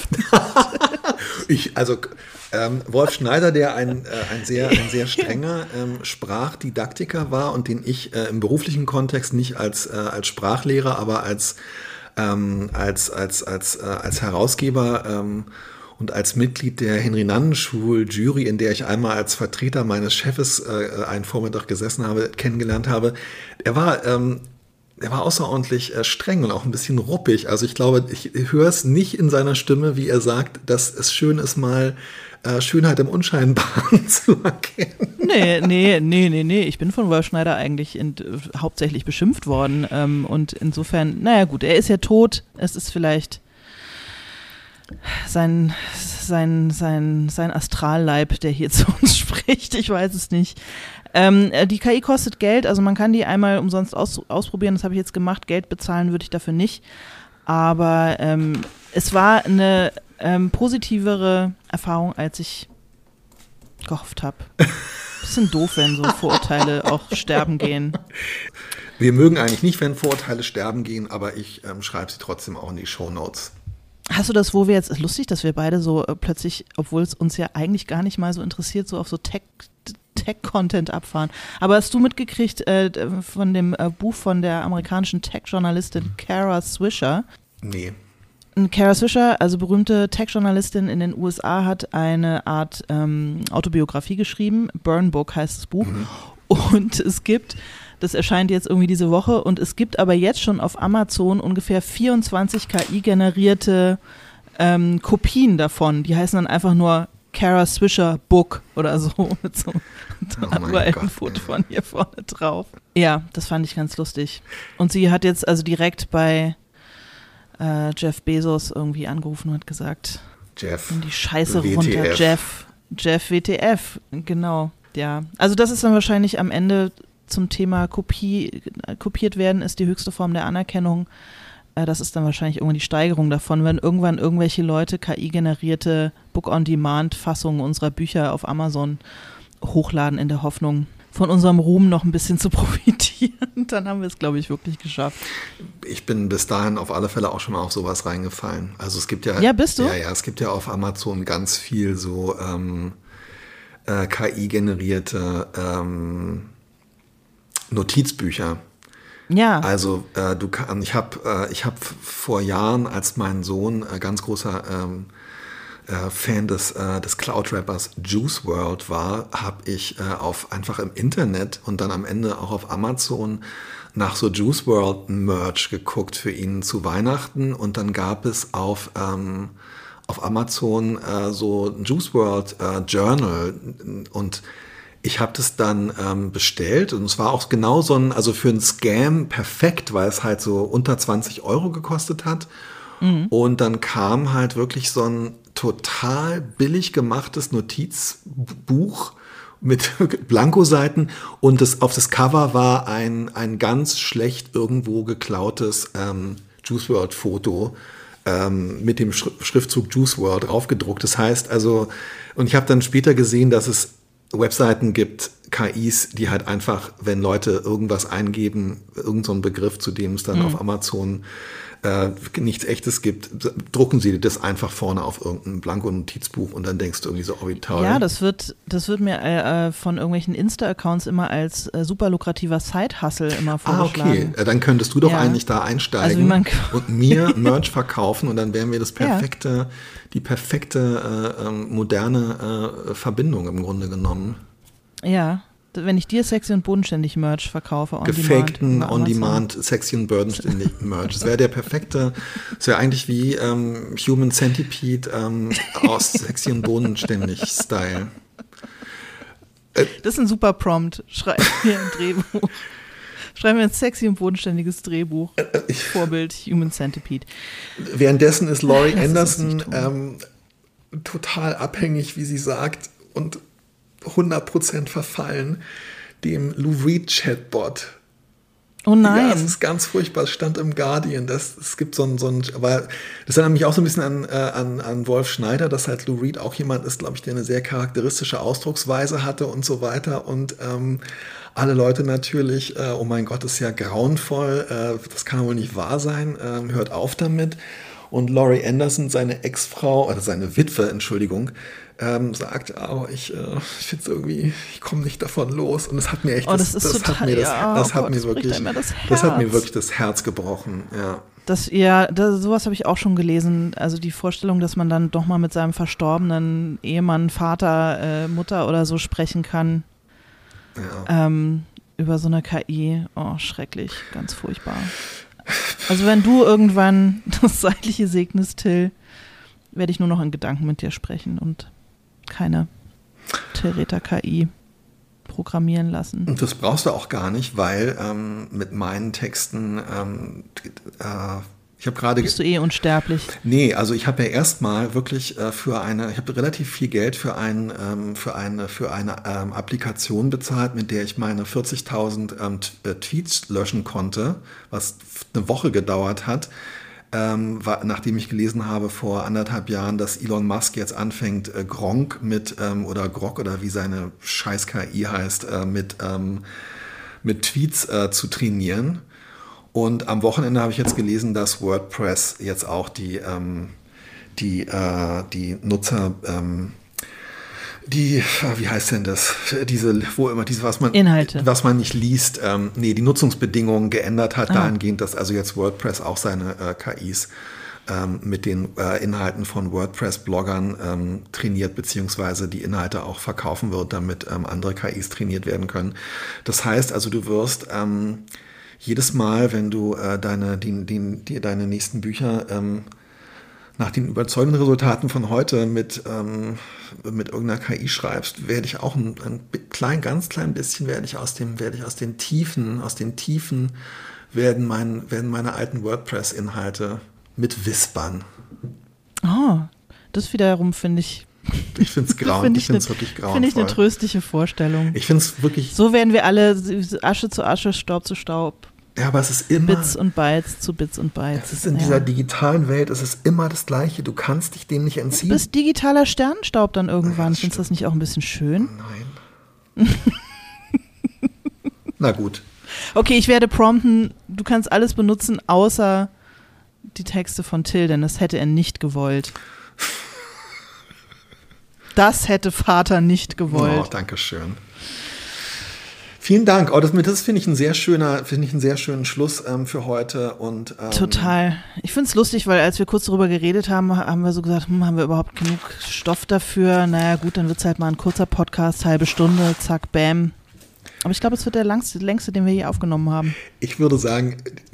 Wolf Schneider, der ein sehr strenger Sprachdidaktiker war und den ich im beruflichen Kontext nicht als Sprachlehrer, aber als Herausgeber und als Mitglied der Henry-Nannen-Schul-Jury, in der ich einmal als Vertreter meines Chefes einen Vormittag gesessen habe, kennengelernt habe, er war außerordentlich streng und auch ein bisschen ruppig. Also ich glaube, ich höre es nicht in seiner Stimme, wie er sagt, dass es schön ist, mal Schönheit im Unscheinbaren zu erkennen. Nee. Ich bin von Wolf Schneider eigentlich hauptsächlich beschimpft worden. Und insofern, naja gut, er ist ja tot. Es ist vielleicht sein Astralleib, der hier zu uns spricht. Ich weiß es nicht. Die KI kostet Geld, also man kann die einmal umsonst ausprobieren. Das habe ich jetzt gemacht. Geld bezahlen würde ich dafür nicht. Aber es war eine positivere Erfahrung, als ich gehofft habe. Bisschen doof, wenn so Vorurteile auch sterben gehen. Wir mögen eigentlich nicht, wenn Vorurteile sterben gehen, aber ich schreibe sie trotzdem auch in die Shownotes. Hast du das, ist lustig, dass wir beide so plötzlich, obwohl es uns ja eigentlich gar nicht mal so interessiert, so auf so Tech-Content abfahren. Aber hast du mitgekriegt von dem Buch von der amerikanischen Tech-Journalistin Kara Swisher? Nee. Kara Swisher, also berühmte Tech-Journalistin in den USA, hat eine Art Autobiografie geschrieben. Burn Book heißt das Buch. Mhm. Und das erscheint jetzt irgendwie diese Woche, und es gibt aber jetzt schon auf Amazon ungefähr 24 KI-generierte Kopien davon, die heißen dann einfach nur Kara Swisher Book oder so mit so einem aktuellen Foto von ihr vorne drauf. Ja, das fand ich ganz lustig. Und sie hat jetzt also direkt bei Jeff Bezos irgendwie angerufen und hat gesagt, Jeff, nimm die Scheiße WTF. runter, Jeff WTF, genau. Ja, also das ist dann wahrscheinlich am Ende zum Thema kopiert werden, ist die höchste Form der Anerkennung. Das ist dann wahrscheinlich irgendwann die Steigerung davon, wenn irgendwann irgendwelche Leute KI-generierte Book-on-Demand-Fassungen unserer Bücher auf Amazon hochladen in der Hoffnung, von unserem Ruhm noch ein bisschen zu profitieren. Dann haben wir es, glaube ich, wirklich geschafft. Ich bin bis dahin auf alle Fälle auch schon mal auf sowas reingefallen. Also es gibt ja... Ja, bist du? Ja, es gibt ja auf Amazon ganz viel so KI-generierte Notizbücher. Ja. Also ich habe vor Jahren, als mein Sohn ganz großer Fan des Cloud-Rappers Juice WRLD war, habe ich einfach im Internet und dann am Ende auch auf Amazon nach so Juice WRLD Merch geguckt für ihn zu Weihnachten, und dann gab es auf Amazon so Juice WRLD Journal, und ich habe das dann bestellt, und es war auch genau so also für einen Scam perfekt, weil es halt so unter 20 € gekostet hat. Mhm. Und dann kam halt wirklich so ein total billig gemachtes Notizbuch mit Blankoseiten, und auf das Cover war ein ganz schlecht irgendwo geklautes Juice WRLD Foto mit dem Schriftzug Juice WRLD draufgedruckt. Das heißt also, und ich habe dann später gesehen, dass es Webseiten gibt, KIs, die halt einfach, wenn Leute irgendwas eingeben, irgend so einen Begriff, zu dem es dann auf Amazon nichts Echtes gibt, drucken sie das einfach vorne auf irgendein Blanko-Notizbuch, und dann denkst du irgendwie so, oh, wie toll. Ja, das wird mir von irgendwelchen Insta-Accounts immer als super lukrativer Side-Hustle immer vorgeschlagen. Okay, dann könntest du doch eigentlich da einsteigen und mir Merch verkaufen, und dann wären wir die perfekte moderne Verbindung im Grunde genommen. Ja. Wenn ich dir sexy und bodenständig Merch verkaufe, gefakten On-Demand sexy und bodenständig Merch. Das wäre der perfekte, das wäre eigentlich wie Human Centipede aus sexy und bodenständig Style. Das ist ein super Prompt. Schreib mir ein Drehbuch. Schreib mir ein sexy und bodenständiges Drehbuch. Vorbild Human Centipede. Währenddessen ist Laurie Anderson total abhängig, wie sie sagt, und 100% verfallen dem Lou Reed Chatbot. Oh nein. Ja, es ist ganz furchtbar. Es stand im Guardian. Es gibt so ein, aber das erinnert mich auch so ein bisschen an Wolf Schneider, dass halt Lou Reed auch jemand ist, glaube ich, der eine sehr charakteristische Ausdrucksweise hatte und so weiter. Und alle Leute natürlich, oh mein Gott, das ist ja grauenvoll, das kann wohl nicht wahr sein, hört auf damit. Und Laurie Anderson, seine Ex-Frau, oder seine Witwe, Entschuldigung, sagt, ich finde es irgendwie, ich komme nicht davon los. Und es hat mir echt, das hat mir wirklich das Herz gebrochen. Ja. Sowas habe ich auch schon gelesen. Also die Vorstellung, dass man dann doch mal mit seinem verstorbenen Ehemann, Vater, Mutter oder so sprechen kann. Ja. Über so eine KI. Oh, schrecklich, ganz furchtbar. Also wenn du irgendwann das Seitliche segnest, Till, werde ich nur noch in Gedanken mit dir sprechen und keine Tillrether-KI programmieren lassen. Und das brauchst du auch gar nicht, weil mit meinen Texten bist du unsterblich? Nee, also ich habe ja erstmal wirklich ich habe relativ viel Geld für eine Applikation bezahlt, mit der ich meine 40.000 Tweets löschen konnte, was eine Woche gedauert hat. Nachdem ich gelesen habe vor 1,5 Jahren, dass Elon Musk jetzt anfängt, Gronk oder Grok oder wie seine scheiß KI heißt, mit Tweets zu trainieren. Und am Wochenende habe ich jetzt gelesen, dass WordPress jetzt auch die Nutzer, wie heißt denn das? Inhalte. Was man nicht liest, die Nutzungsbedingungen geändert hat, dahingehend, dass also jetzt WordPress auch seine KIs mit den Inhalten von WordPress-Bloggern trainiert, beziehungsweise die Inhalte auch verkaufen wird, damit andere KIs trainiert werden können. Das heißt also, du wirst jedes Mal, wenn du deine nächsten Bücher nach den überzeugenden Resultaten von heute mit irgendeiner KI schreibst, werde ich auch ganz klein bisschen werde ich aus den Tiefen werden meine alten WordPress-Inhalte mit wispern. Oh, das wiederum finde ich. Ich finde es grauenvoll. Ich finde es wirklich grauenvoll. Finde ich eine tröstliche Vorstellung. Ich finde es wirklich. So werden wir alle Asche zu Asche, Staub zu Staub. Ja, aber es ist immer. Bits und Bytes zu Bits und Bytes. Es ist in dieser digitalen Welt, es ist immer das Gleiche. Du kannst dich dem nicht entziehen. Du bist digitaler Sternenstaub dann irgendwann. Findest du das nicht auch ein bisschen schön? Nein. Na gut. Okay, ich werde prompten, du kannst alles benutzen, außer die Texte von Till, denn das hätte er nicht gewollt. Das hätte Vater nicht gewollt. Oh, danke schön. Vielen Dank. Oh, das finde ich einen sehr schönen Schluss für heute. Und, total. Ich finde es lustig, weil als wir kurz darüber geredet haben, haben wir so gesagt, haben wir überhaupt genug Stoff dafür? Naja gut, dann wird es halt mal ein kurzer Podcast, halbe Stunde, zack, bam. Aber ich glaube, es wird der längste, den wir je aufgenommen haben. Ich würde sagen,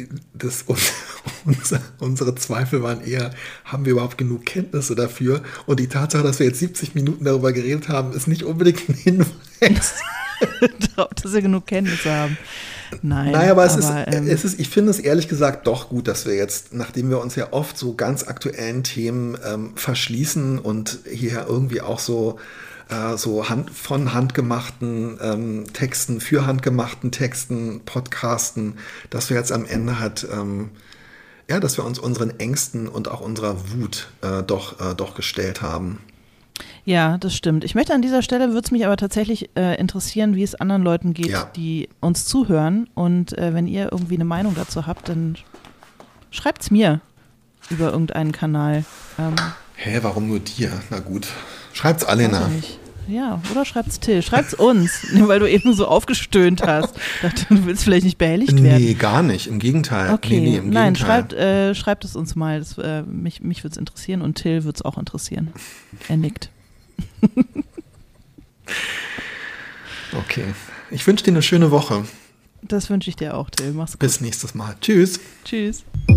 unsere Zweifel waren eher, haben wir überhaupt genug Kenntnisse dafür? Und die Tatsache, dass wir jetzt 70 Minuten darüber geredet haben, ist nicht unbedingt ein Hinweis. Dass wir genug Kenntnisse haben. Nein. Naja, aber ich finde es ehrlich gesagt doch gut, dass wir jetzt, nachdem wir uns ja oft so ganz aktuellen Themen verschließen und hier irgendwie auch so von handgemachten Texten, für handgemachten Texten, Podcasten, dass wir jetzt am Ende dass wir uns unseren Ängsten und auch unserer Wut doch gestellt haben. Ja, das stimmt. Ich möchte an dieser Stelle, würde es mich aber tatsächlich interessieren, wie es anderen Leuten geht, die uns zuhören. Und wenn ihr irgendwie eine Meinung dazu habt, dann schreibt es mir über irgendeinen Kanal. Warum nur dir? Na gut. Schreibt's Alena. Ja, oder schreibt's Till. Schreibt's uns, weil du eben so aufgestöhnt hast. Dachte, du willst vielleicht nicht behelligt werden. Nee, gar nicht. Im Gegenteil. Okay, im nein, Gegenteil. schreibt es uns mal. Mich würde es interessieren und Till würde es auch interessieren. Er nickt. Okay. Ich wünsche dir eine schöne Woche. Das wünsche ich dir auch, Till. Mach's gut. Bis nächstes Mal. Tschüss. Tschüss.